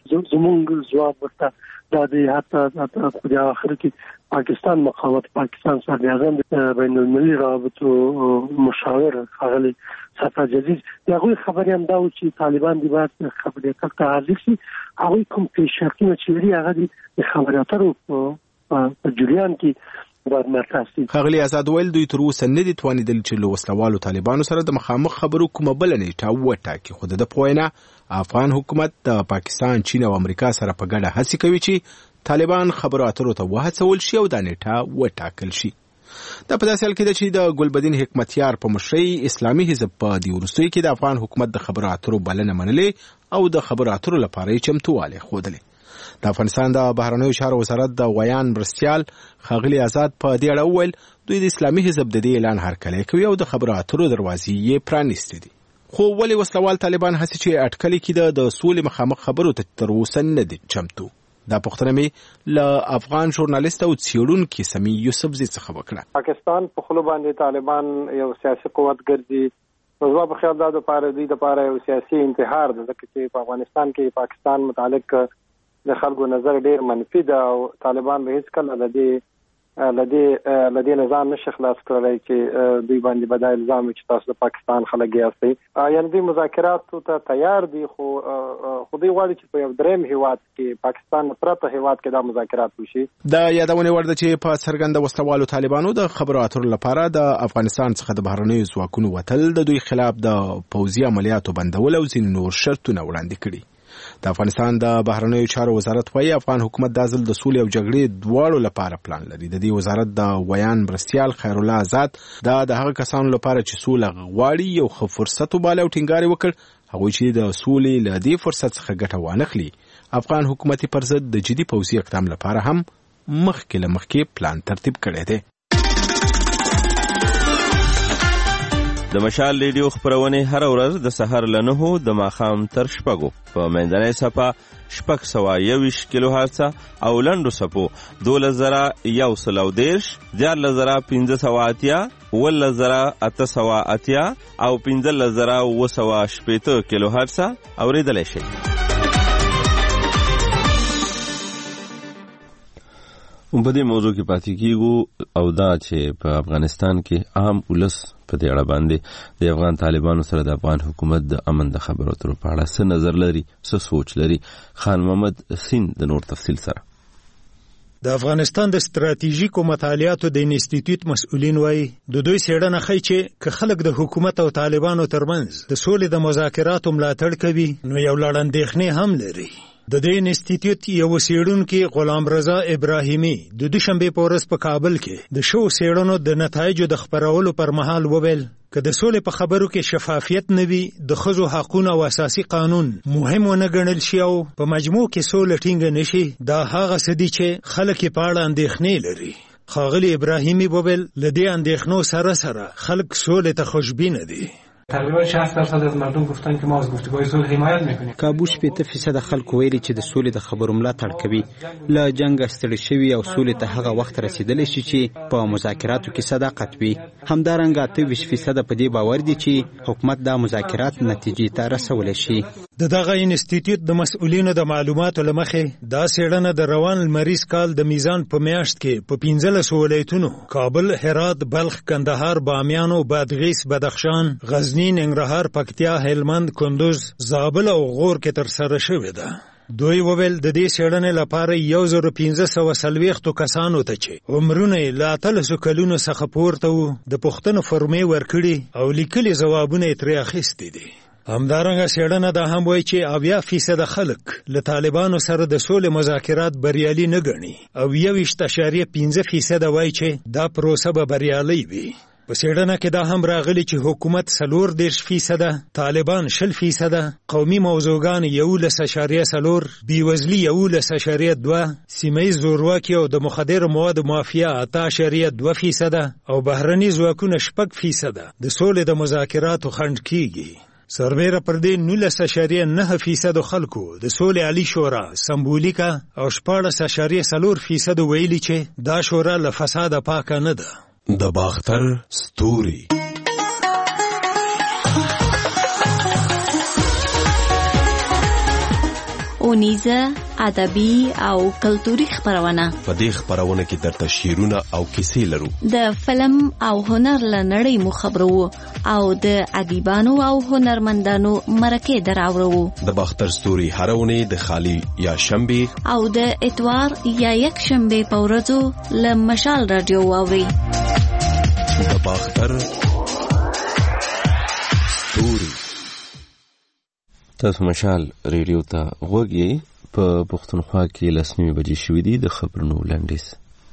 زموږ ځواب ورته دا دی حتی په اخر کې پاکستان مقامات پاکستان صدر اعظم بین المللي رابطو مشاور خغلی صفا جدید دغه خبري هم دا و چې طالبان دی باید خبري اتر حاضر شي هغه کوم پیشرتونه چې لري هغه د خبري اترو په جریان کې خغلی آزاد ویل دوی تر اوسه نه دي توانیدل چې له وسلوالو طالبانو سره د مخامخ خبرو کومه بل نیټه وټاکي خو د پوینه افغان حکومت د پاکستان چین او امریکا سره په ګډه هڅه کوي چې طالبان خبرو اترو ته وهڅول شي او د نیټه وټاکل شي دا په داسې حال کې چې د ګلبدین حکمتیار په مشرۍ اسلامي حزب په دی ورستوي کې د افغان حکومت د خبرو اترو بلنه منلې او د خبرو اترو لپاره چمتواله خوده د افغانستان د بهرنیو چارو وزارت د ویان برستیال خغلی آزاد په دې اړه وویل دوی د اسلامي حزب د دې اعلان هرکلی کوي او د خبرو اترو دروازې یې پرانیستې دي خو ولې وسلوال طالبان هڅه چې اټکلي کړي د سولې مخامخ خبرو ته تر اوسه نه دي چمتو دا پوښتنه مې له افغان ژورنالیست او څېړونکي سمي یوسفزي څخه وکړه پاکستان په خپل باندې طالبان یو سیاسي قوت ګرځي نو زما په خیال دا د پاره دی د پاره یو سیاسي انتحار ده چې په افغانستان کې پاکستان متعلق د خلکو نظر ډیر منفي ده او طالبان به هیڅ کله د دې لدی لدی نظام نشه خلاص کړی چې دوی باندې بدایل الزام چې تاسو د پاکستان خلک یاستئ یعنی دوی مذاکرات ته تیار دي خو خو دوی غواړي چې په یو دریم هیواد کې پاکستان پرته هیواد کې دا مذاکرات وشي دا یادونه ورده چې په څرګنده وسلوالو طالبانو د خبرو اترو لپاره د افغانستان څخه د بهرنیو ځواکونو وتل د دوی خلاف د پوځي عملیاتو بندول او ځینې نور شرطونه وړاندې کړي د افغانستان د بهرنیو چارو وزارت وايي افغان حکومت د ځل د سولې او جګړې دواړو لپاره پلان لري د دې وزارت د ویان برستیال خیر الله آزاد دا د هغه کسانو لپاره چې سوله غواړي یو ښه فرصت وباله او ټینګار وکړ هغه چې د سولې له دې فرصت څخه ګټه وانخلي افغان حکومت پر ضد د جدي پوځي اقدام لپاره هم مخکې له مخکې پلان ترتیب کړی دی د مشال ریډیو خبرونه هر ورځ د سحر له نهو د ماښام تر شپږو په منځنۍ صفه شپږ سوه یوویشت کیلو هرڅه او لنډو صفو دولس زره یو سل او دېرش دیارلس زره پنځه سوه اتیا اوولس زره اته سوه اتیا او پنځلس زره اووه سوه شپېته کیلو هرڅه اورېدلی شئ په دې موضوع کې پاتې کیږو او دا چې په افغانستان کې عام ولس په دې اړه باندې د افغان طالبانو سره د افغان حکومت د امن د خبرو اترو په اړه څه نظر لري څه سوچ لري خان محمد سین د نور تفصیل سره د افغانستان د ستراتیژیکو مطالعاتو د انسټیټیوټ مسؤلین وایي د دوی څېړنه ښیي چې که خلک د حکومت او طالبانو ترمنځ د سولې د مذاکراتو ملاتړ کوي نو یو لړ اندېښنې هم لري د دې انسټیټیوټ یو څېړونکي غلام رضا ابراهیمي د دوشنبه په ورځ په کابل کې د شو څېړنو د نتایجو د خبرولو پر مهال وویل که د سولې په خبرو کې شفافیت نه وي د ښځو حقونه او اساسي قانون مهم ونه ګڼل شي او په مجموع کې سوله ټینګه نشي دا هغه څه دي چې خلک یې په اړه اندېښنې لري ښاغلي ابراهیمي وویل له دې اندېښنو سره سره خلک سولې ته خوشبینه دي تقریبا شصت درصد از مردم گفتن که ما از گفتگوهای صلح حمایت میکنیم. کابو شپږ فیصد خلکو ویلي چې د سولې د خبرو ملاتړ کوي. له جنګ ستړي شوي او سولې ته هغه وخت رسیدلی شي چې په مذاکراتو کې صداقت وي. همدارنګه اته ویشت فیصد په دې باور دي چې حکومت دا مذاکرات نتیجې ته رسولی شي. د دغه انسټیټیوټ د مسؤلینو د معلوماتو له مخې دا څېړنه د روان لمریز کال د میزان په میاشت کې په پنځلسو ولایتونو کابل، هرات، بلخ، کندهار، بامیان او بادغیس، بدخشان، غزنی، ننګرهار، پکتیا، هلمند، کندوز، زابل او غور کې ترسره شوې ده. دوی وویل د دې څېړنې لپاره یو زر پنځه سوه څلوېښتو کسانو ته چې عمرونه یې له اتلسو کلونو څخه پورته وو د پوښتنو فورمې ورکړي او لیکلي ځوابونه یې ترې اخیستي دي. همدارنګه څېړنه دا هم وایي چې اویا فیصده خلک له طالبانو سره د سولې مذاکرات بریالي نه ګڼي او یوویشت اعشاریه پنځه فیصده وایي چې دا پروسه به بریالۍ وي. په څېړنه کې دا هم راغلي چې حکومت څلور دېرش فیصده، طالبان شل فیصده، قومي موضوعګان یولس اعشاریه څلور، بېوزلي یولس اعشاریه دوه، سیمه ییز زورواکي او د مخدرو موادو مافیا اته اعشاریه دوه فیصده او بهرني ځواکونه شپږ فیصده د سولې د مذاکراتو خنډ کیږي. سربیره پر دې نولس اعشاریه نه فیصد خلکو د سولې عالی شورا سمبولیکه او شپاړس اعشاریه څلور فیصد ویلي چې دا شورا له فساده پاکه نه ده. د باختر ستوري اونیزه ادبي او کلتوري خبرونه. په دې خبرونه کې درته شعرونه او کیسې لرو. د فلم او هنر له نړۍ مو خبرو او د ادیبانو او هنرمندانو مرکه دراوړو. د باختر ستوري هرونه د خالی یا شنبه او د اتوار یا یک شنبه په ورځو له مشال رادیو واوري. د باختر ستوري. تاسو مشال ریډیو ته غوږی. په پښتونخوا کې لسمې بجې شوې دي. د خبرونو لنډیز.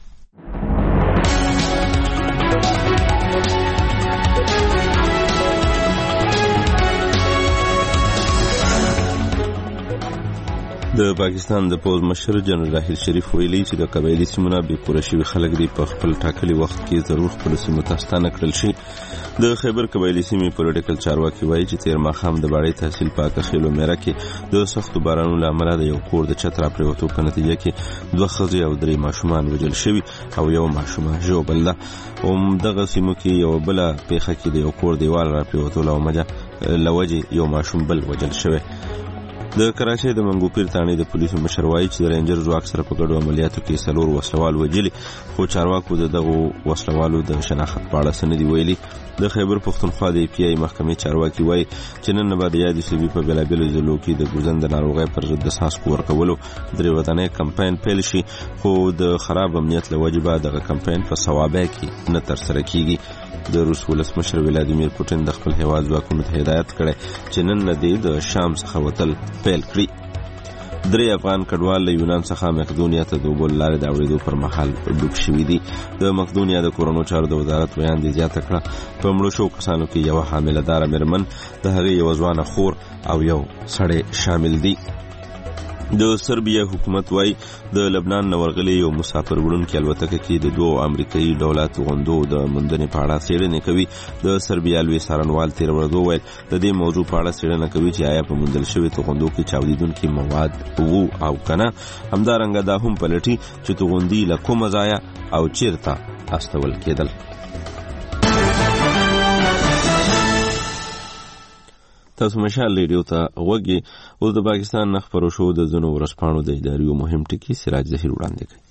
د پاکستان د پوز مشر جنرال راحیل شریف ویلي چې د قبایلی سیمونو بې کوره شوي خلک دی په خپل ټاکلي وخت کې ضرور خپل سیمو ته ستانه کړل شي. د خیبر قبایلی سیمې پولیټیکل چارواکي وایي چې تیر ماښام د باړې تحصیل پاکه خیلو میره کې د سختو بارانونو له امله د یو کور د چت راپرېوتو په نتیجه کې دوه ښځې او درې ماشومان وژل شوي او یو ماشوم ژوبل ده. همدغه سیمو کې یوه بله پیښه کې د یو کور دیوال راپرېوتو له وجې یو ماشوم بل وژل شوی. د کراچۍ د منګوپیر تاڼې د پولیسو مشر وایي چې د رینجر ځواک سره په ګډو عملیاتو کې څلور وسلوال وژلي، خو چارواکو د دغو وسلوالو د شناخت په اړه څه نه دي ویلي. د خیبر پښتونخوا د ای پی آی محکمې چارواکي وایي چې نن به د یادې صوبې په بېلابېلو ضلعو کې د ګوزن د ناروغۍ پر ضد د څاڅکو ورکولو درې ودانۍ کمپاین پیل شي، خو د خراب امنیت له وجې به دغه کمپاین په صوابۍ کې نه ترسره کیږي. د روس ولسمشر ولادیمیر پوټین د خپل هیواد ځواکونو ته هدایت کړی چې نن نه دی د شام څخه وتل پیل کړي. درې افغان کډوال له یونان څخه مقدونیا ته د اوبو له لارې د اوړېدو پر مهال ډوب شوي دي. د مقدونیا د کورونو چارو د وزارت بیان دی زیاته کړه په مړو شوو کسانو کې یوه حامله داره مېرمن، د هغې یوه ځوانه خور او یو سړی شامل دي. د سربیا حکومت وای د لبنان نورغلي یو مسافر وړونکي الوتکه کې د دوه امریکایي دولت غوندو د مندنې په اړه څېړنې کوي. د سربیا لوی څارنوال تیر ورځ وویل د دې موضوع په اړه څېړنه کوي چې آیا په موندل شوي توغندو کې چاودیدونکي مواد وو او کنه. همدارنګه دا هم پلټي چې توغندي له کومه ځایه او چیرته استول کېدل. تاسو مشال ریډیو ته غوږی. اوس د پاکستان نه خبرو شو د ځینو ورځپاڼو د اداري مهم ټکي سراج ظهیر وړاندې کوي.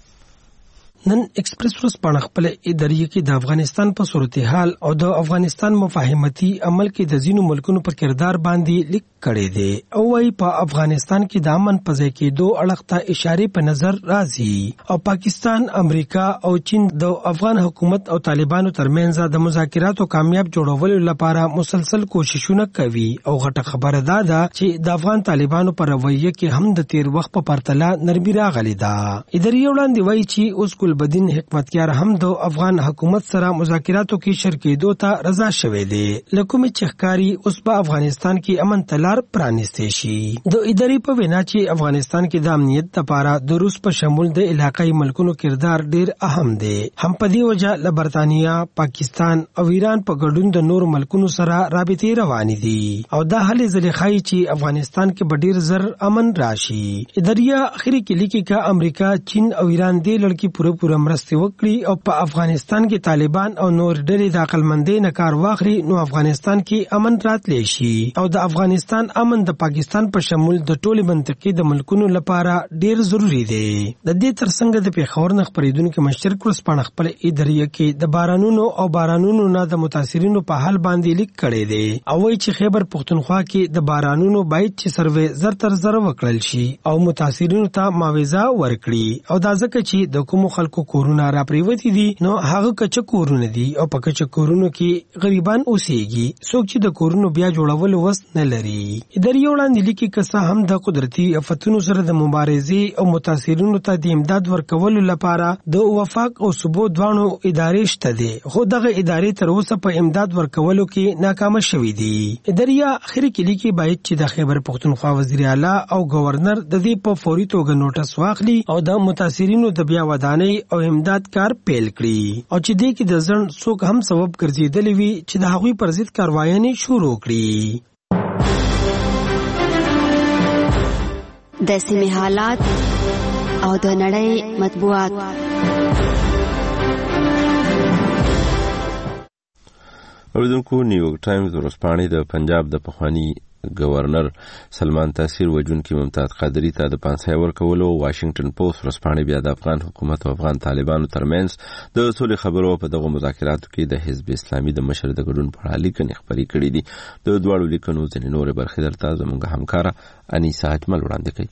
نن ایکسپریس ورځپاڼه خپل اداري کې د افغانستان په صورتحال او د افغانستان مفاهمتي عمل کې د ځینو ملکونو په کردار باندې لیک کړی دی او وايي په افغانستان کې د امن په ځای کې دوه اړخ ته اشاره په نظر راځي او پاکستان، امریکا او چین د افغان حکومت او طالبانو ترمنځ د مذاکراتو کامیاب جوړولو لپاره مسلسل کوششونه کوي. او غټه خبره ده چې د افغان طالبانو پر رویه کې هم د تیر وخت په پرتله نرمي راغلي ده. اداري وړاندې وايي چې اوس بدین حکمتیار هم د افغان حکومت سره مذاکراتو کې شریکېدو ته رضا شوی دی، لکه چخکاری اوس په افغانستان کې امن تلار پرانیستي شي. د اداري په وینا چې افغانستان کې د امنیت لپاره د روس په شمول د علاقايي ملکونو کردار ډیر اهم دی. هم په دې وجه له برتانیا، پاکستان او ایران په ګډون د نور ملکونو سره رابطې روانې دي او دا هلې ځلې ښایي چې افغانستان کې به ډیر زر امن راشي. اداريه اخري کې لیکي چې امریکا، چین او ایران دې لړکی پوره پوره مرستې وکړي او په افغانستان کې طالبان او نور ډلې د عقلمندۍ نه کار واخلي نو افغانستان کې امن راتلی شي او د افغانستان امن د پاکستان په شمول د ټولې منطقې د ملکونو لپاره ډیر ضروری دی. د دې ترڅنګ د پیښور نه خبرېدونکو مشر ورځپاڼه خپل اداريه کې د بارانونو او بارانونو نه د متاثرینو په حال باندې لیک کړی دی او وایي چې خیبر پښتونخوا کې د بارانونو باید چې سروې زر تر زر وکړل شي او متاثرینو ته معاوضه ورکړي او دا ځکه چې د کومو خلکو کورونه را پریوتی دي نو هغه کچ کورونه دي او په کچ کورونو کې غریبان اوسېږي، څوک چې د کورونو بیا جوړول وس نه لري. اداري وړاندې لیکي که هم د قدرتي آفتونو سره د مبارزې او متاثرینو ته د امداد ورکولو لپاره د وفاق او ثبوت دوانو ادارې شته دي، خو دغه ادارې تر اوسه په امداد ورکولو کې ناکامه شوې دي. اداري اخري کې لیکي باید چې د خیبر پښتونخوا وزیر اعلی او گورنر د دې په فوري توګه نوټس واخلي او د متاثرینو د بیا ودانۍ او امداد کار پیل کړي او چې دې کې د ځن څوک هم سبب ګرځیدلی وي چې د هغوی پر ضد کاروایانې شروع کړي. د سیمې حالات او د نړۍ مطبوعات. اوریدونکو، نیویورک ټایمز ورځپاڼې د پنجاب د پخوانی گورنر سلمان تاثیر وجونکي ممتاز قادری ته د پانسۍ ورکولو، واشنگټن پوسټ ورځپاڼې بیا د افغان حکومت او افغان طالبانو ترمنځ د سولې خبرو په دغه مذاکراتو کې د حزب اسلامي د مشر د ګډون په اړه لیکنې خپرې کړې دي. د دواړو لیکنو ځینې نورې برخې درته زموږ همکاره انیسه اجمل وړاندې کوي.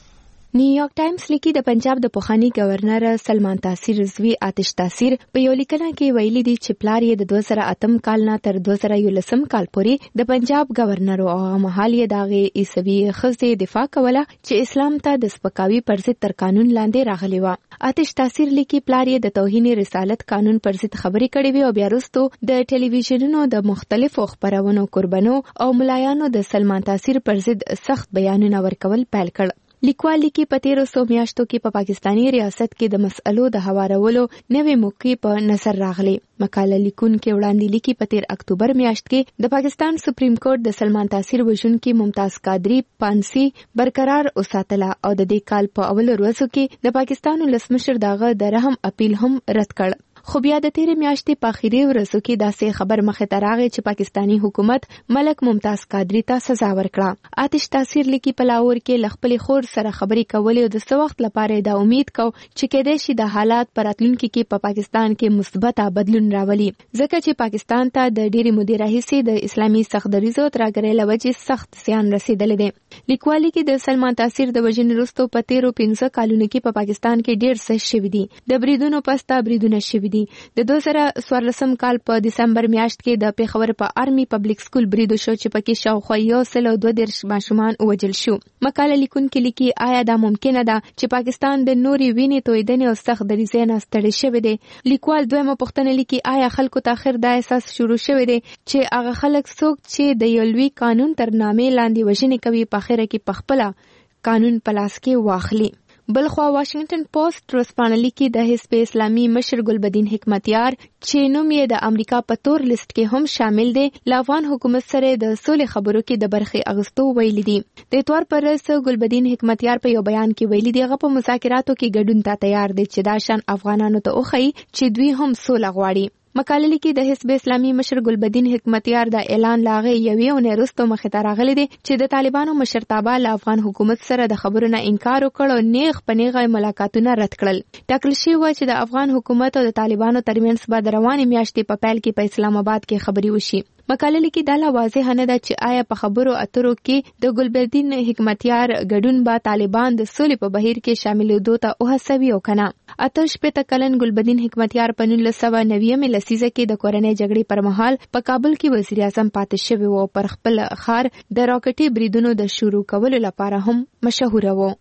نیویارک ټایمز لیکي د پنجاب د پخوانی گورنر سلمان تاثیر رضوی آتش تاثیر په یو لیکنه کې ویلي دي چې پلار یې د دوه زره اتم کال نه تر دوه زره یولسم کال پورې د پنجاب گورنر او مهال یې دغه عیسوي ښځې دفاع کوله چې اسلام ته د سپکاوي پر ضد تر قانون لاندې راغلی و. آتش تاثیر لیکي پلار یې د توهین رسالت قانون پر ضد خبرې کړې وي او بیا وروسته د ټلویزیونونو د مختلفو خبرونو قربانو او ملایانو د سلمان تاثیر پر ضد سخت بیانونه ورکول پیل کړ. لیکوال لیکي په تیرو څو میاشتو کې په پا پاکستاني ریاست کې د مسئلو د هوارولو نوې موقع په نظر راغلي. مقاله لیکونکي وړاندې لیکي په تیر اکتوبر میاشت کې د پاکستان سپریم کورټ د سلمان تاثیر وژونکي ممتاز قادری پانسي برقرار وساتله او د دې کال په اول ورځو کې د پاکستان ولسمشر دغه د رحم اپیل هم رد کړ. خو بیا د تیرې میاشتې په اخیری ورځو کې داسې خبر مخې ته راغی چې پاکستانی حکومت ملک ممتاز قادری ته سزا ورکړه. آتش تاثیر لیکي په لاهور کې له خپلې خور سره خبرې کولې او د څه وخت لپاره دا امید کو چې کېدای شي د حالات په راتلونکي کې په پاکستان کې مثبت بدلون راولي، ځکه چې پاکستان ته د ډېرې مودې راهیسې د اسلامي سختدریزو ترهګرۍ له وجې سخت زیان رسېدلی دی. لیکوال لیکي د سلمان تاثیر د وژنې وروسته په تیرو پنځه کالونو کې په پاکستان کې ډېر څه شوي دي. د بریدونو پسته بریدونه شوي دي. د دوه زره څوارلسم کال په دسمبر میاشت کې د پیښور په آرمي پبلک سکول برید شو چې پکې شاوخوا یو سل او دوه دېرش ماشومان ووژل شو. مقاله لیکونکي لیکي آیا دا ممکنه ده چې پاکستان د نورې وینې تویدنې او سخت دریځۍ نه ستړی شوی دی؟ لیکوال دویمه پوښتنه لیکي آیا خلکو ته آخر دا احساس شروع شوی دی چې هغه خلک څوک چې د یو لوی قانون تر نامې لاندې وژنې کوي په اخره کې پخپله قانون په لاس کې واخلي؟ بلخوا واشنگټن پوسټ ورځپاڼه لیکي د حزب اسلامي مشر ګلبدین حکمتیار چې نوم یې د امریکا په تور لیست کې هم شامل دی، له افغان حکومت سره د سولې خبرو کې د برخې اغوستو ویلي دي. د اتوار پر ورځ ګلبدین حکمتیار په یو بیان کې ویلي دی هغه په مذاکراتو کې ګډون ته تیار دی چې دا شان افغانانو ته وښيي چې دوی هم سوله غواړي. مقاله لیکي د حزب اسلامي مشر ګلبدین حکمتیار د اعلان لاغې یوې اونۍ وروسته مخې ته راغلی دی چې د طالبانو مشرتابه له افغان حکومت سره د خبرو نه انکار وکړ او نیغ په نیغه ملاقاتونه رد کړل. ټاکل شوي وه چې د افغان حکومت او د طالبانو ترمنځ به د روانې میاشتې په پیل کې په اسلام آباد کې خبرې وشي. مقاله لیکي دا لا واضح نه ده چې آیا په خبرو اترو کې د ګلبدین حکمتیار ګډون به طالبان د سولې په بهیر کې شاملېدو ته وهڅوي او که نه. اته شپېته کلن ګلبدین حکمتیار په نولس سوه نویمې لسیزه کې د کورنۍ جګړې پر مهال په کابل کې وزیر اعظم پاتې شوی و او پر خپل ښار د راکټي بریدونو د شروع کولو لپاره هم مشهوره و.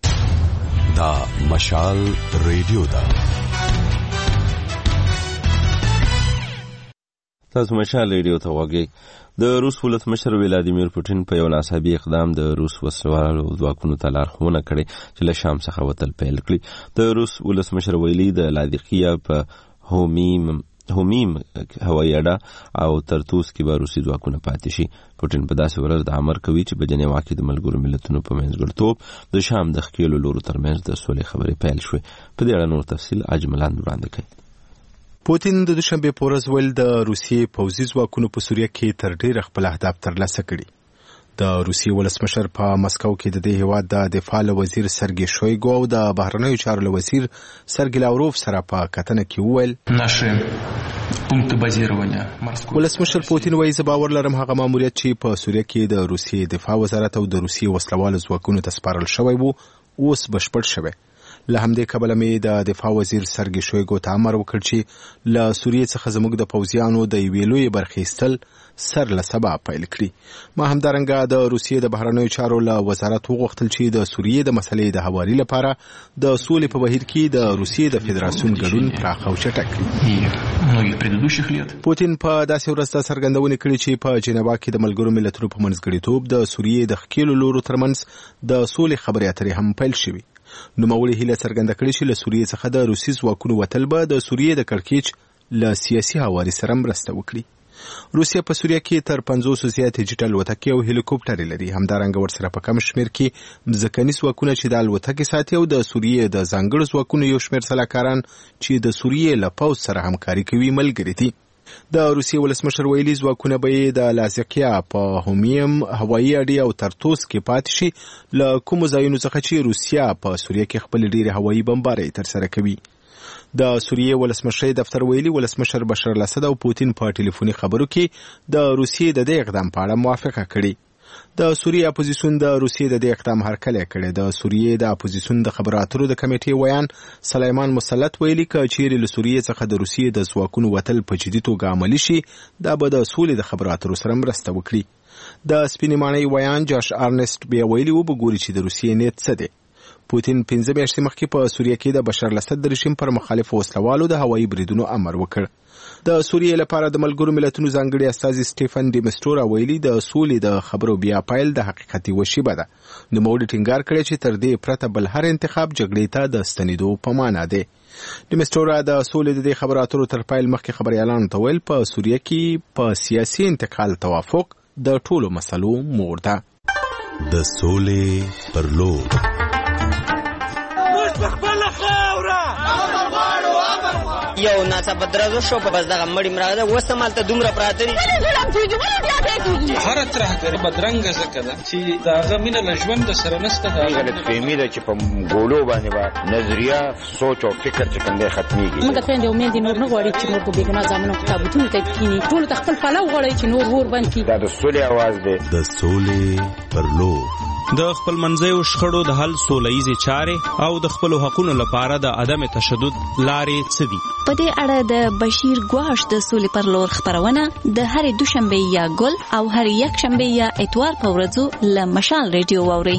دا مشال ریډیو ده. تاسو مشال ریډیو ته وګورئ. د روس ولسمشر ولادیمیر پوتین په یو ناڅاپي اقدام د روس وسلوالو ځواکونو ته لارښوونه کړې چې له شام څخه وتل پیل کړي. د روس ولسمشر ویلي د لادقیه په هومیم هومیم هوایي اډه او ترتوس کې به روسي ځواکونه پاتې شي. پوتین په داسې ورځ د امر کوي چې په جنیوا کې د ملګرو ملتونو په منځګړیتوب د شام د ښکېلو لورو ترمنځ د سولې خبرې پیل شوې. په دې اړه نور تفصیل اجملاند وړاندې کوي. پوتین د دوشنبه په ورځ ویل د روسیې پوځي ځواکونو په سوریه کې تر ډېره خپل اهداف ترلاسه کړي. د روسیې ولسمشر په مسکو کې د دې هیواد د دفاع وزیر سرګي شویګو او د بهرنیو چارو وزیر سرګي لاوروف سره په کتنه کې وویل ولسمشر پوتین وایي زه باور لرم هغه ماموریت چې په سوریه کې د روسیې دفاع وزارت او د روسیې وسلوالو ځواکونو ته سپارل شوی وو اوس بشپړ شوی. له همدې کبله مې د دفاع وزیر سرګي شویګو ته امر وکړ چې له سوریې څخه زموږ د پوځیانو د یوې لویې برخې ایستل سر له سبا پیل کړي. ما همدارنګه د روسیې د بهرنیو چارو له وزارت وغوښتل چې د سوریې د مسلې د هواري لپاره د سولې په بهیر کې د روسیې د فدراسیون ګډون پراخ او چټک کړي. پوتین په داسې ورځ ته څرګندونې کړې چې په جنیوا کې د ملګرو ملتونو په منځګړیتوب د سوریې د ښکېلو لورو ترمنځ د سولې خبرې اترې هم پیل شوي. نوموړي هیله څرګنده کړې چې له سوریې څخه د روسي ځواکونو وتل به د سوریې د کړکېچ له سیاسي هواري سره مرسته وکړي. روسیه په سوریه کې تر پنځوس زیات ډیجیټل وتکې او هلیکوپټر لري. همدارنګه ورسره په کم شمیر کې ځمکني ځواکونه چې د الوتکې ساتي او د سوریه د ځانګړو ځواکونو یو شمیر سلاکاران چې د سوریه له پوځ سره همکاري کوي ملګري دي. د روسیې ولسمشر ویلي ځواکونه به د لازقیا په هومیم هوایي اډې او ترتوس کې پاتې شي، له کومو ځایونو څخه چې روسیه په سوریه کې خپل ډېرې هوایي بمبارۍ ترسره کوي. د سوریې ولسمشر دفتر ویلي ولسمشر بشار الاسد او پوتین په ټلیفوني خبرو کې د روسیې د دې اقدام په اړه موافقه کړې. د سوریې اپوزیسیون د روسیې د دې اقدام هرکلی کړی. د سوریې د اپوزیسیون د خبرو اترو د کمیټې ویان سلیمان مسلط ویلي که چیرې له سوریې څخه د روسیې د ځواکونو وتل په جدي توګه عملي شي، دا به د سولې د خبرو اترو سره مرسته وکړي. د سپینې ماڼۍ ویان جاش آرنسټ بیا ویلي وبګوري چې د روسیې نیت څه دی. پوتین پنځه میاشتې مخکې په سوریه کې د بشار الاسد د رژیم پر مخالف وسلوالو د هوایي بریدونو امر وکړ. د سوریې لپاره د ملګرو ملتونو ځانګړي استازي سټیفن ډي مسټورا ویلي د سولې د خبرو بیا پایل د حقیقتي وشیبه ده. نوموړي ټینګار کړی چې تر دې پرته بل هر انتخاب جګړې ته د ستنېدو په معنا دی. ډي مسټورا د سولې د دې خبرو اترو تر پایل مخکې خبريالانو ته ویل په سوریه کې په سیاسي انتقال توافق د ټولو مسلو مور ده. د سولې پر لور یو ناڅاپه درزو شو په بس دغه مړی مراده وسمال ته دومره پراته دي هر ترهګر بدرنګ زکه ده چې داغه مینه لژوند سره نسته دا غلط فهمي ده چې په ګولو باندې با نظریه سوچ او فکر چې کوم دی ختميږي. موږ ته یو امید نور نه غواړي چې موږ به ګناه ځامنو کتابونه ته کینی ټول تخپل فلو غواړي چې نور ور باندې دا د سولې आवाज دی. د سولې پر لور د خپل منځیو شخړو د حل سولهییزې چارې او د خپلو حقونو لپاره د عدم تشدد لارې څه دي؟ په دې اړه د بشیر ګواش د سولې پر لور خبرونه د هرې دوشنبه یا ګل او هرې یکشنبه یا اتوار په ورځو له مشال ریډیو واورئ.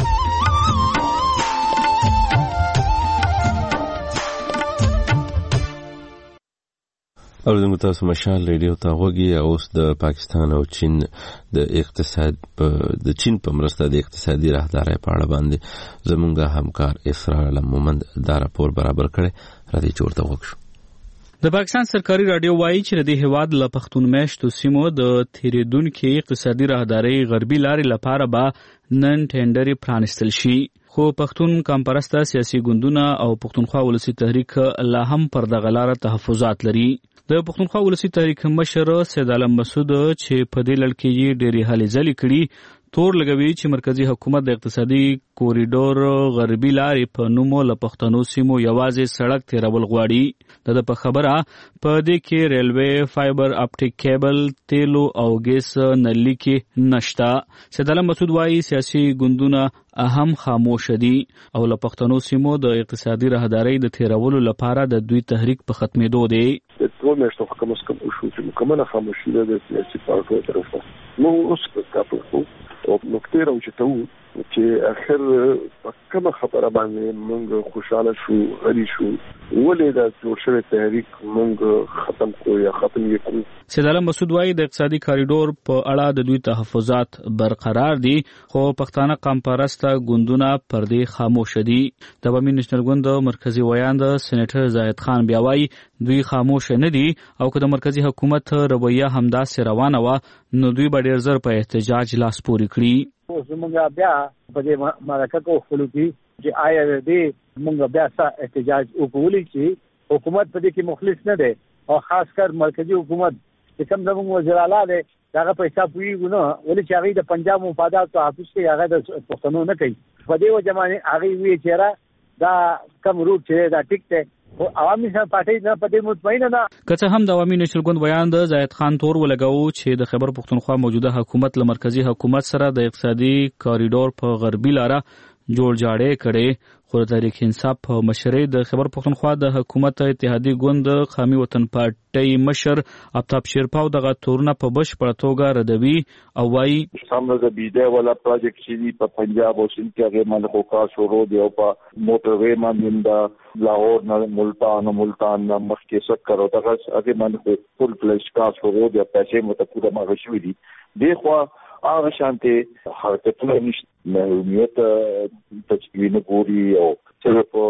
اوریدونکو تاسو مشال ریډیو ته غوږی. اوس د پاکستان او چین د اقتصاد د چین په مرسته د اقتصادي راهدارۍ په اړه باندې زمونږ همکار اسرار علم مومند دا راپور برابر کړی. را دې چورته غوږ شو. د پاکستان سرکاري رادیو وایي چې د هیواد له پښتون میشتو سیمو د تیریدونکو اقتصادي راهدارۍ غربي لارې لپاره به نن ټینډرې پرانستل شي، خو پښتون کمپرسته سیاسي ګوندونه او پښتونخوا ولسی تحریک لا هم پر دغه لاره تحفظات لري. د پښتونخوا ولسی تحریک مشر سید عالم مسعود چې په دې لړ کې یې ډېرې هلې ځلې کړي تور لګوي چې مرکزی حکومت د اقتصادي کوریډور غربي لارې په نومو له پښتنو سیمو یوازې سړک تیرول غواړي. د په خبره په دې کې ریلوې، فایبر اپټیک کیبل، تیلو او ګیس نلي کې نشتا. سید عالم مسعود وایي سیاسي ګوندونه اهم خاموش دي او له پښتنو سیمو د اقتصادي راهدارۍ د تیرولو لپاره د دوی تحریک په ختمېدو دی. ټول میاشتو کم از کم وشو چې مکمله خاموشي ده د سیاسي پارټیو طرفه. نو اوس په تاسو او نکته راوچته وو چې اخر په کومه خبره باندې موږ خوشاله شو غلي شو ولې دا جوړ شوی تحریک موږ ختم کو یا ختم یې کو. سید عالم مسعود وایي د اقتصادي کاریډور په اړه د دوی تحفظات برقرار دي، خو پښتانه قام پرسته ګوندونه پر دې خاموش دي. د عوامي نېشنل ګوند مرکزی ویاند سېنیټر زاهد خان بیا وایي دوی خاموش نه دي او که د مرکزی حکومت رویه همداسې روانه وه نو دوی به ډېر زر په احتجاج لاس پورې کړي. زمونږ بیا په دې مرکه کو خپلو کې چې آیا دې مونږ بیا څه احتجاج وکولای چې حکومت په دې کې مخلص نه دی او خاص کر مرکزی حکومت چې کوم زموږ وزیر اعلی دی هغه په حساب ویږو نه ولې چې هغه د پنجاب مفادات او حافظ کې هغه د پښتنو نه کوي. په دې وجه باندې هغه وی چې دا کم روټ چې دا ټیک دی او عوامي پارټي نه په دې مطمئنه ده. که څه هم د عوامي نېشنل ګوند ویاند زاهد خان تور ولګاو چې د خیبر پښتونخوا موجوده حکومت له مرکزی حکومت سره د اقتصادي کاریډور په غربي لاره جوړ جاړې کړي، خو د تحریک انصاف په مشرۍ د خیبر پښتونخوا د حکومت اتحادي ګوند قومي وطن پارټي مشر آفتاب شیرپاو دغه تورونه په بشپړه توګه ردوي او وایي سامنے د بیډه والا پروجیکټ چې په پنجاب او سند کې هغه باندې خو شروع دی او په موټر وې باندې د لاهور نه ملتان او ملتان نه مخکې څخه کړو دغه هغه باندې فل فلش کا شروع دی پیسې متفوده ما غشوي دي دی خو هغه شانته حرکتونه نشته مهمیت تجوین ګوري او صرف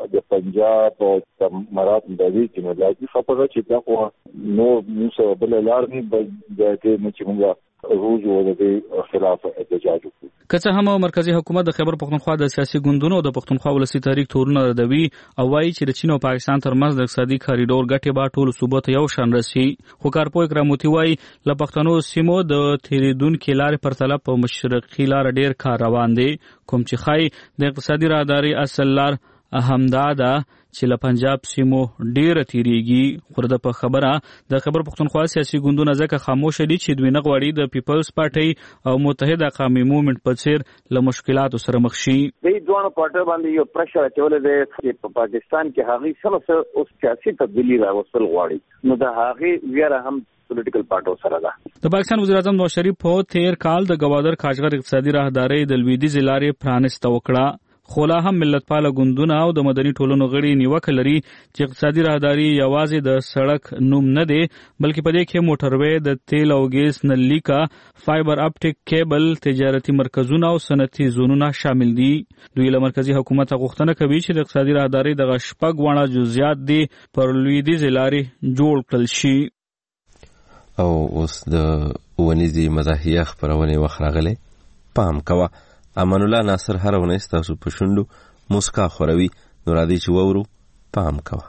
د پنجاب او د مرات د دې کې نو لازمي خبره چې دا خو نو موږ بل لار نه د دې نه چې موږ روز او د خلاف احتجاج وکړو. که څه هم مرکزی حکومت د خیبر پختونخوا د سیاسي ګوندونو او د پختونخوا ولسی تحریک تورونه ردوي او وایي چې د چین او پاکستان ترمنځ د اقتصادي کاریډور ګټې به ټول ثبوت یو شان رسي. خو کارپوه اکراموتی وایي له پښتنو سیمو د تیریدونکو لارې پر طلب په مشرقي لار ډیر کار روان دي، کوم چې خای د اقتصادي راهداري اصل لار همدا ده چې له پنجاب سیمو ډیره تیریږي. خو د په خبره د خیبر پختونخوا سیاسي ګوندونه ځکه خاموش دي چې دوی نه غواړي د پیپلز پارټي او متحده قومي موومېنټ په څیر له مشکلاتو سره مخ شي. دوی دوه پارټي باندې یو پرشر اچولې ده چې په پاکستان کې هغه سره اوس سیاسي تبدیلی راوستل غواړي، نو د هغه ویره هم پولیټیکل پارټو سره ده. د پاکستان وزیر اعظم نواز شریف په تیر کال د گوادر کاجغر اقتصادي راهداري د لویدیځ لارې پرانسته وکړه، خو لا هم ملتپاله ګوندونه او د مدني ټولنو غړي نیوکه لري چې اقتصادي راهداري یوازې د سړک نوم نه دی، بلکې په دې کې موټروي، د تیل او ګیس نلیکا، فایبر اپټیک کیبل، تجارتي مرکزونه او صنعتي زونونه شامل دي. دوی له مرکزی حکومت غوښتنه کوي چې د اقتصادي راهداري د شپږ وړه جزئیات دي پر لویدیځ لارې جوړ کړل شي. او اوس د ونیزي مزاحیه خبرونه وخت راغله، پام کوه. امان الله ناصر هر ونیز تاسو په شونډو مسکا خوروي، نو را دي چې وورو پام کوه.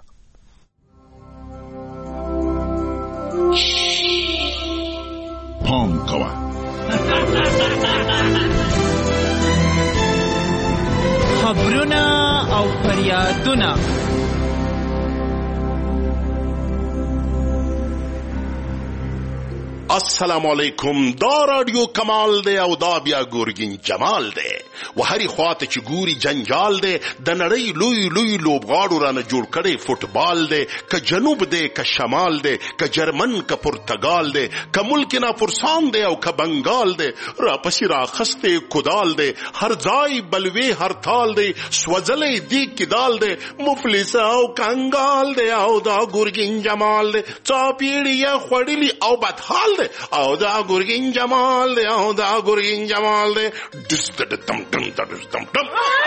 پام کوه خبرونه او فریادونه السلام علیکم. دا رادیو کمال دی او دا بیا ګورګین جمال دی. و هری خواته چې ګوري جنجال دی، د نړۍ لوی لوی لوبغاړو رانه جوړ کړي فوټبال دی، که جنوب دی که شمال دی، که جرمن که پرتګال دی، که ملک ناپرسان دی او که بنگال دی، را پسې راخسته کدال دی، هر ځای بلوي هر تال دی، سوځلې دی کدال دی، مفلس او کنګال دی او دا ګورګین جمال دی، چاپیړی خوړلی او بدحال دی او دا ګورګین جمال دی او دا ګورګین جمال دی. دس دم دم دم دم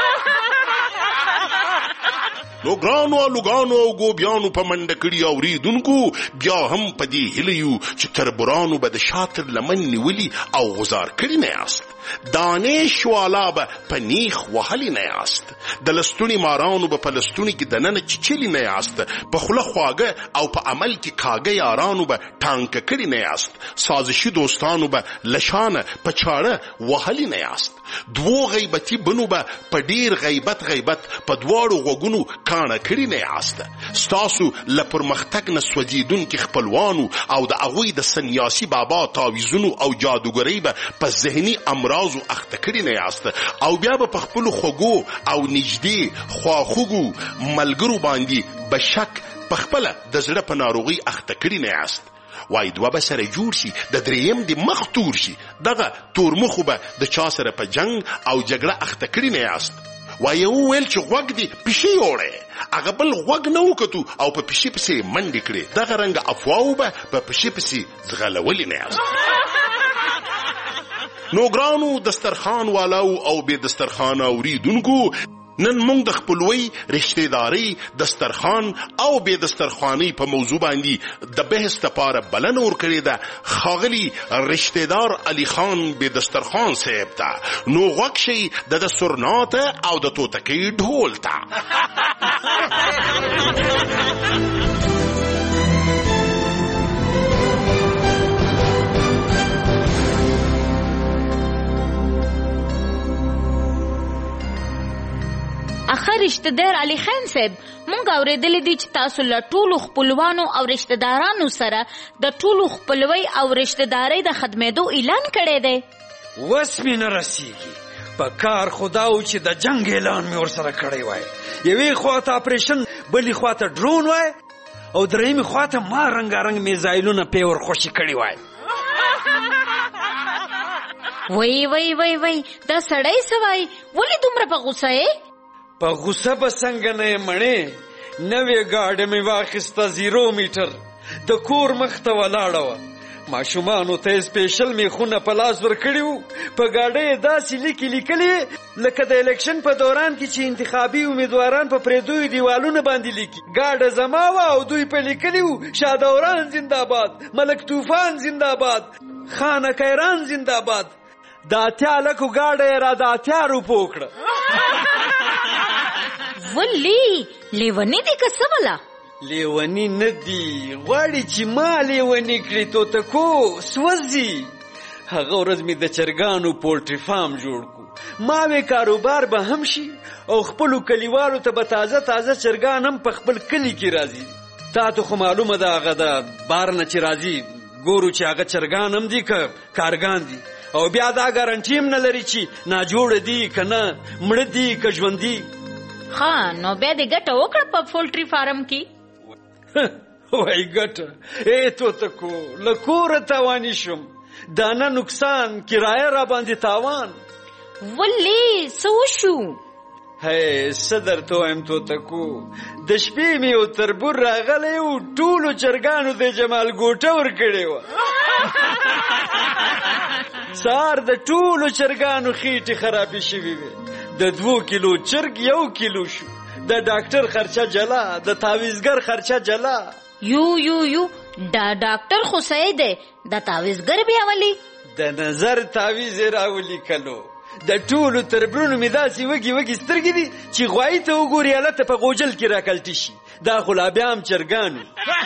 نو ګرانو او لوګانو او ګوبیانو په منډه کړي اوریدونکو، بیا هم په دې هیلیو چې تربورانو به د شاطر لمن نیولي او غزار کړي نه یاست، دانش والا به په نیخ وهلی نه یاست، د لستونی مارانو به په لستونی کې دننه چچلی نه یاست، په خوله خواږه او په عمل کې کاږه یارانو به ټانکه کړي نه یاست، سازشي دوستانو به لشانه په چاړه وهلی نه یاست، دوو غیبتی بنو به په ډیر غیبت غیبت په دواړو غوګونو کانه کړي نه یاست، ستاسو له پرمختګ نه سوځېدونکي خپلوانو او د هغوی د سنیاسي بابا تعویزونو او جادوګرۍ به په ذهني امراضو اخته کړي نه یاست، او بیا به په خپلو خوږو او نږدې خواخوږو ملګرو باندې به شک په خپله د زړه په ناروغۍ اخته کړي نه یاست. وای دوه به سره جوړ شي، د دریم د مخ تور شي، دغه تور مخو به د چا سره په جنگ او جګړه اخته کړي نه یاست. وای یو ویل چې غوږ دی پیشي وړی، هغه بل غوږ نه وکتو او په پیشي پسې منډې کړې، دغه رنګ افواو به په پیشي پسې ځغلولې نه یاست. نو ګرانو دسترخان والاو او بې دسترخان اوریدونکو، نن موږ د خپلوۍ رشتہ داري دسترخان او بې دسترخوانۍ په موضوع باندې د بحث لپاره بلنه ورکړې ده ښاغلي رشتہ دار علي خان بې دسترخوان صاحب ته. نو غوږ شئ د د سرنا ته او د توتکۍ ډهول ته. اخر رشتہ دار علي خان صاحب، مونږ اورېدلې دي چې تاسو له ټولو خپلوانو او رشتہ دارانو سره د ټولو خپلوۍ او رشتہ دارۍ د خدمېدو اعلان کړی دی. وس مې نه رسېږي، په کار خدا و چې د جنگ اعلان مې ورسره کړی وای، یوې خواته اپریشن بلې خواته ډرون وای او درېیمې خواته ما رنګارنګ میزایلونه پې ورخوشي کړي وای. وای وای وای وای دا سړی څه وای؟ ولې دومره په غوسه یې؟ په غوسه به څنګه نه یې مړې، نوې ګاډۍ مې واخیسته زیرو میټر، د کور مخ ته ولاړه وه، ماشومانو ته سپیشل میخونه په لاس ورکړي وو. په ګاډۍ داسې لیکي لیکلي لکه د الیکشن په دوران کې چې انتخابي امیدواران په پریدوی دیوالونه باندې لیکي. ګاډه زما وه او دوی په لیکلي وو شادوران زنده‌باد، ملک طوفان زنده‌باد، خان کیران زنده‌باد. د اتیا لکو ګاډه یې را د اتیا روپو کړه. ولې لیونی دي که څه بله؟ لیونی نه دي، غواړي چې ما لیونی کړي. توتکو سوځي. هغه ورځ مې د چرګانو پولټري فارم جوړ کړو. ما وې کاروبار به هم شي او خپلو کلیوالو ته به تازه تازه چرګان هم په خپل کلي کې راځي. تا ته خو معلومه ده هغه د بار نه چې راځي ګورو چې هغه چرګان هم دي که کارګان دي، او بیا دا ګارنټي هم نه لري چې ناجوړه دي که نه، مړه دي که ژوندي. ښه نو بیا دې ګټه وکړه په پولټري فارم کې. وای ګټه ای توتکو له کوره تاواني شم، دانه نقصان، کرایه را باندې تاوان. ولې څه وشو؟ هی څه درته وایم توتکو، د شپې مې یو تربور راغلی و، ټولو چرګانو د جمال ګوټه ورکړې وه. سهار د ټولو چرګانو خېټې خرابې شوې وې. د دوو کیلو چرګ یو کیلو شو. د ډاکټر خرچه جلا، د تعویزګر خرچه جلا. یو یو یو دا ډاکټر خو صحیح دی، د تعویزګر بیا ولې؟ د نظر تعویز یې راولیکلو. د ټولو تربرونو مې داسې وږي وږي سترګې دي چې غوایي ته وګوري هلته په غوجل کې راکلټي شي. دا خو لا بیا هم چرګانو.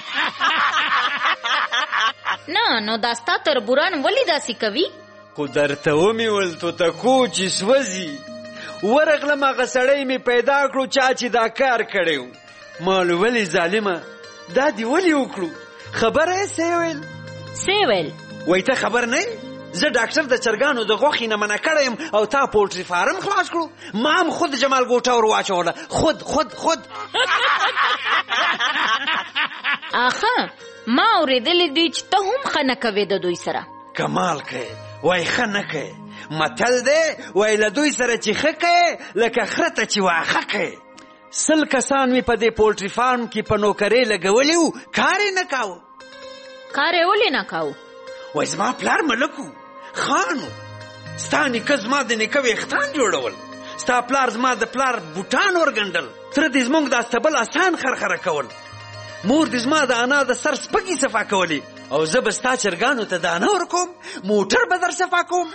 نه نو دا ستا تربوران ولې داسې کوي؟ خو درته ومې ویل توتکو چې سوځي. ورغلم هغه سړی مې پیدا کړو چا چې دا کار کړی و. ما ویل ولې ظالمه دا دې ولې وکړو؟ خبره یې څه ویل؟ څه ویل؟ وایي ته خبر نه یې؟ زه ډاکټر د چرګانو د غوښې نه منع کړی یم او تا پولټري فارم خلاص کړو. ما هم خود جمال ګوټه ور واچوله. خود خود خود آخه ما اورېدلې دي چې ته هم ښه نه کوې د دوی سره. کمال کوې وای ښه نه کوې. متل دی وای له دوی سره چې ښه کوې لکه خره ته چې واښه کوې. سل کسان مې په دې پولټري فارم کې په نوکرۍ لګولي وو، کار یې نه کاوه. کار یې ولې نه کاوه؟ وای زما پلار ملک و، خانو. ستا نیکه زما د نیکه ویښتان جوړول، ستا پلار زما د پلار بوټان ورګنډل، تره دې زموږ د استبل اسان خرخره کول، مور دې زما د انا د سر سپږې صفا کولې، او زه به ستا چرګانو ته دانه ورکوم، موټر به در صفا کوم.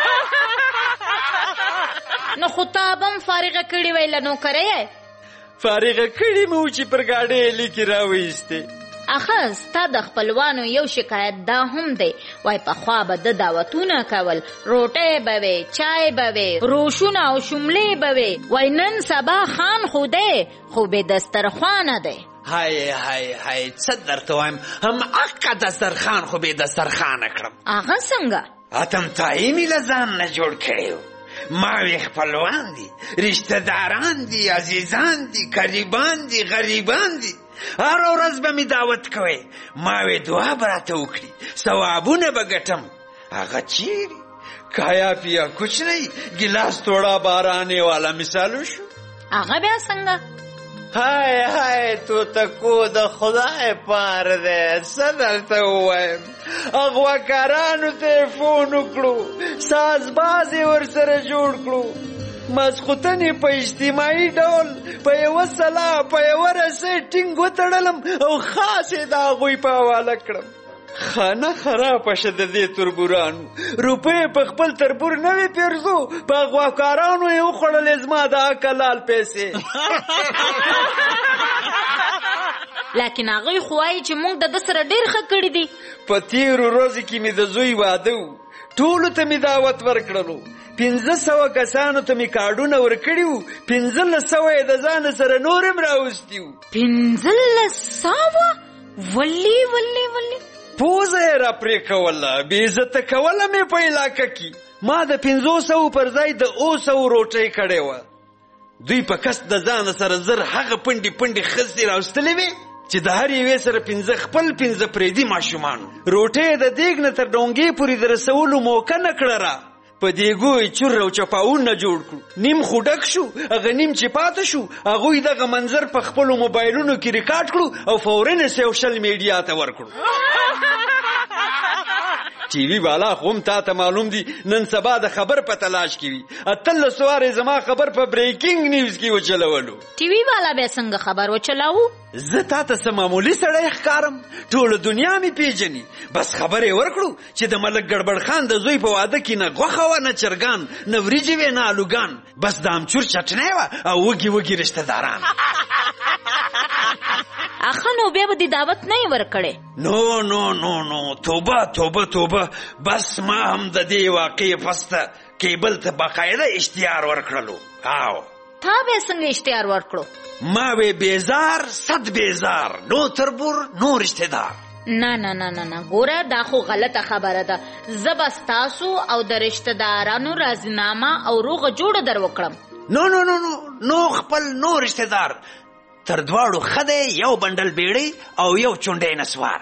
نو خو تا به هم فارغه کړې وی له نوکرۍ یې؟ فارغه کړې مې و چې پر ګاډۍ یې لیکې راویستې. اخه ستا د خپلوانو یو شکایت دا هم دی، وای پخوا به د دعوتونه کول، روټۍ به وې، چای به وې، روشونه او شملې به وې، وای نن سبا خان خو دی خو بې دسترخوانه دی. های های های څه درته وایم، هم اقا دسترخوان خو بې دسترخوانه کړم. هغه څنګه؟ اتم تایي مې له ځان نه جوړ کړی و. ما وی خپلوان دي، رشته داران دي، عزیزان دي، قریبان دي، غریبان دي. هر ورځ به مې دعوت کوئ. ما وی دعا به راته وکړي، ثوابونه به ګټم. هغه چیرې کایا پیا کچھ نہیں، ګلاس توڑا بارانې والا مثالو شو. هغه بیا څنګه؟ های های توتکو د خدای پار دی، څه درته ووایم. اغواکارانو ته یې فون وکړو، سازباز یې ورسره جوړ کړو، ماسخوتنې په اجتماعي ډول په یوه سلا په یوه رسۍ ټینګ وتړلم او خاص یې د هغوی په حواله کړم. خانه خرابه شه د دې تربورانو، روپۍ په خپل تربور نه وې پیرزو، په غواکارانو یې وخوړلې زما د عقلال پیسې. لیکن هغوی خو وایي چې موږ د ده سره ډېر ښه کړي دي. په تېرو ورځو کې مې د زوی واده و، ټولو ته مې دعوت ورکړلو، پنځه سوه کسانو ته مې کارډونه ورکړي وو، پنځلس سوه یې د ځانه سره نور هم راوستي وو. پنځلس سوه؟ ولې ولې ولې؟ پوزه یې را پرې کوله، بې عزته کوله مې په علاقه کې. ما د پنځو سوو پر ځای د اوو سوو روټۍ کړې وه. دوی په کس د ځانه سره زر هغه پنډې پنډې ښځې راوستلې وې چې د هر یوې سره پنځه خپل پنځه پرېدي ماشومانو. روټۍ د دیګ نه تر ډونګې پورې د رسولو موقع نه کړه را. په دیګو یې چور او چپاونه جوړ کړو، نیم خو ډک شو، هغه نیم چې پاته شو هغوی دغه منظر په خپلو موبایلونو کې ریکارډ کړو او فورا یې سوشل میډیا ته ورکړو. ټي وي والا خو هم تا ته معلوم دي نن سبا د خبر په تلاش کې وي اتلس وارې زما خبر په بریکینګ نیوز کې وچلولو. ټي وي والا بیا څنګه خبر وچلاوو؟ زه تا ته څه معمولي سړی ښکارم؟ ټوله دنیا مې پیژني. بس خبرې ورکړو چې د ملک ګړبړ خان د زوی په واده کې نه غوښه وه نه چرګان نه وریجې وې نه الوګان، بس د امچور چټنی وه او وږي وږي رشته داران. اخه نو بیا به دې دعوت نه یې ورکړی؟ نو نو نو نو توبه توبه توبه. بس ما هم د دې واقعې پسته کیبل ته باقاعده اشتهار ورکړلو. او تا به څنګه اشتهار ورکړو؟ ما وی بیزار صد بیزار، نو تربور نو رشته دار. نه نه نه نه نه ګوره دا خو غلطه خبره ده. زه به ستاسو او د رشته دارانو راضینامه او روغه جوړه در وکړم. نو نو نو نو نو خپل نو رشته دار تر دواړو ښه دی یو بنډل بیړۍ او یو چونډی نسوار.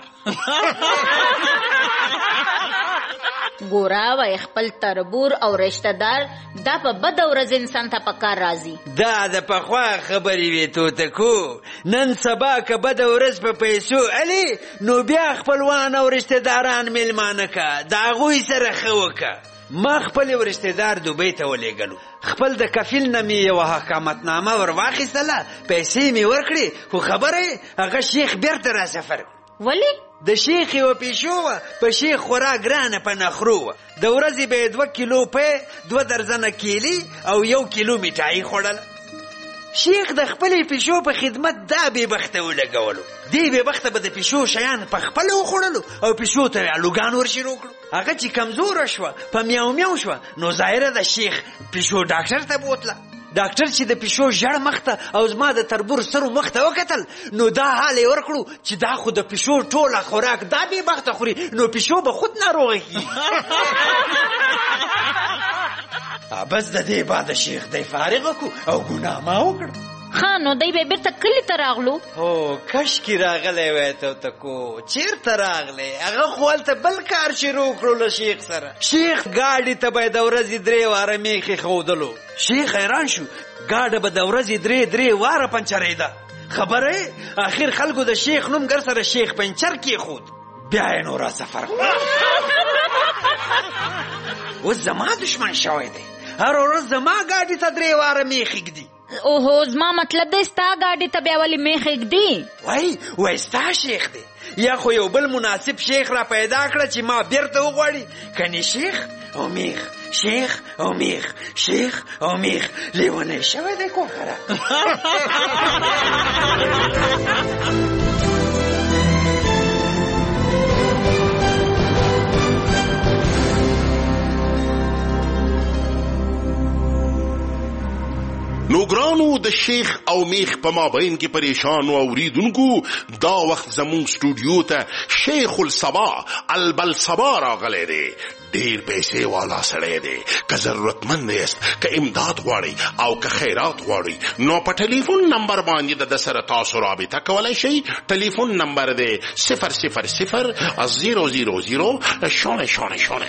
ګوره وای خپل تربور او رشته دار دا په بده ورځ انسان ته په کار راځي. دا د پخوا خبرې وې توتکو. نن سبا که بده ورځ په پیسو علي نو بیا خپلوان او رشته داران میلمانه که د هغوی سره ښه وکه. ما خپل رشته دار دوبۍ ته ولېږلو. خپل د کفیل نه مې یوه حکامتنامه ور واخیستله، پیسې مې ورکړې، خو خبره هغه شیخ بیرته را سفر. ولې؟ د شیخ یوه پیشو وه، په شیخ خورا ګرانه په نخرو وه. د ورځې به یې دوه کیلو پی، دوه درزنه کیلي او یو کیلو میټایي خوړله. شیخ د خپلې پیشو په خدمت دا بې بخته ولګولو. دې بې بخته به د پیشو شیان په خپله وخوړلو او پیشو ته یې الوګان ورشروع کړو. هغه چې کمزوره شوه په میاو میاو شوه نو ظاهره د شیخ پیشو ډاکټر ته بوتله. ډاکټر چې د پیشو ژړ مخته او زما د تربور سرو مخته وکتل نو دا حال یې ورکړو چې دا خو د پیشو ټوله خوراک دا بې بخته خوري نو پیشو به خود ناروغه کېږي. بس د دې بعد شیخ دی فارغه کو او ګناه ما وکړ. ښه نو دی به بیرته کلي ته راغلو؟ هو کشکې راغلی وی توتکو. چېرته راغلی؟ هغه خو هلته بل کار شروع کړو له شیخ سره. شیخ ګاډي ته به یې د ورځې درې واره میخې ښودلو. شیخ حیران شو، ګاډه به د ورځې درې درې واره پنچرېده. خبره یې اخر خلکو د شیخ نوم ګر سره شیخ پنچر کېښود. بیا یې نو را سفر کړو. اوس زما دشمن شوی دی، هر ورځ زما ګاډي ته درې واره میخ ږدي. اوهو زما مطلب دی ستا ګاډي ته بیا ولې میخ ږدي؟ وای وای ستا شیخ دی، یا خو یو بل مناسب شیخ را پیدا کړه چې ما بیرته وغواړي. کني شیخ او میخ، شیخ او میخ، شیخ او میخ، لیونی شوی دی کوخره. نو ګرانو د شیخ او میخ په مابین کې پریشانو اوریدونکو، دا وخت زمون سټوډیو ته شیخ الصبا البلصبا راغلی دی. ډیر پیسې والا سړی دی، که ضرورتمند یاست، که امداد غواړئ او که خیرات غواړئ نو په ټلیفون نمبر باندې د ده سره تاسو رابطه کولی شئ. ټلیفون نمبر دی صفر صفر صفر زیرو زیرو زیرو شونه شونه شونه.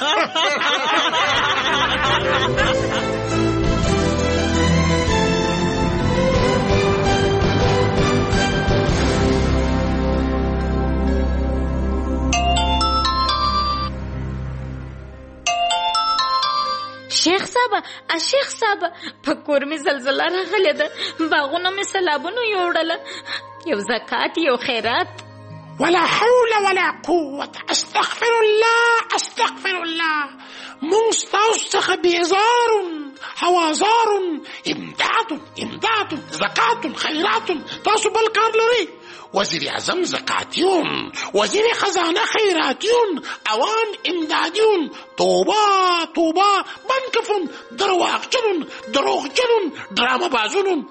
شیخ صاحب شیخ صاحب په کور مې زلزله راغلې ده، باغونه مې سیلابونو یوړله، یو زکات یو خیرات. ولا حول ولا قوة، استغفر الله استغفر الله. مونږ ستاسو څخه بیزار حوازار امداد امداد زکات خیرات. تاسو بل کار لرئ؟ وزیر اعظم زکاتیون، وزیر خزانه خیراتیون، اوان امدادیون. توبه توبه بنکفون، درواغجنون دروغجنون درامه بازونون.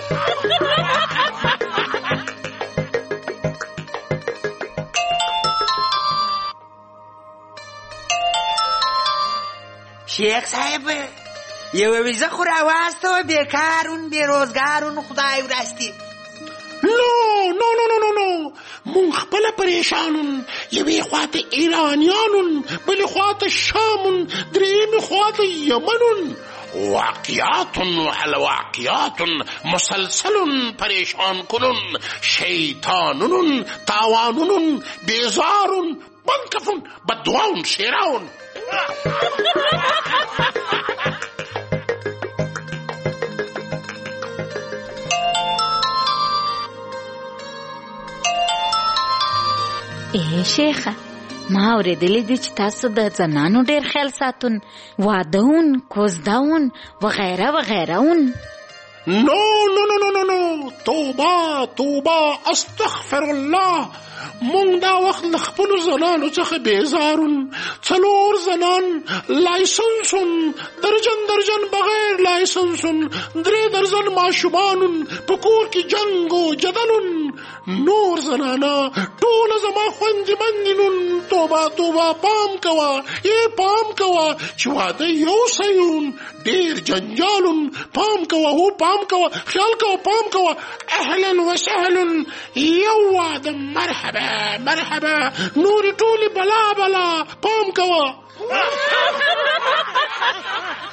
شیخ صاحب یو ویزه خو راواستوه، بیکارون بیروزګارون خدای ورستی. نو نو نو نو نو مونږ خپله پریشانون، یوې خواته ایرانیانون، بلې خواته شامون، درېیمې خواته یمنون. واقعات على واقعات مسلسل پریشان کنون، شیطانون تاوانون بیزارون منكف بدواء شراء. اے شیخه ما اورېدلې دي چې تاسو د زنانو ډېر خیال ساتون، وادهون، کوزدهون وغیره وغیرهون. نو نو نو نو نو توبه توبه استغفر الله. مونږ دا وخت له خپلو زنانو څخه بیزارون. څلور زنان لایسنسون، درجن درجن بغیر لایسنسون، درې درجن ماشومانون، په کور کې جنګ و جدلون. نور زنانا ټوله زما خوندې مندینون. توبه توبه پام کوه، ای پام کوه چې واده یو سیون ډېر جنجالون. پام کوه، هو پام کوه، خیال کوه، پام کوه. اهلا وسهلا، یو واده مرحبا مرحبا، نور ټولې بلا بلا. پام کوه.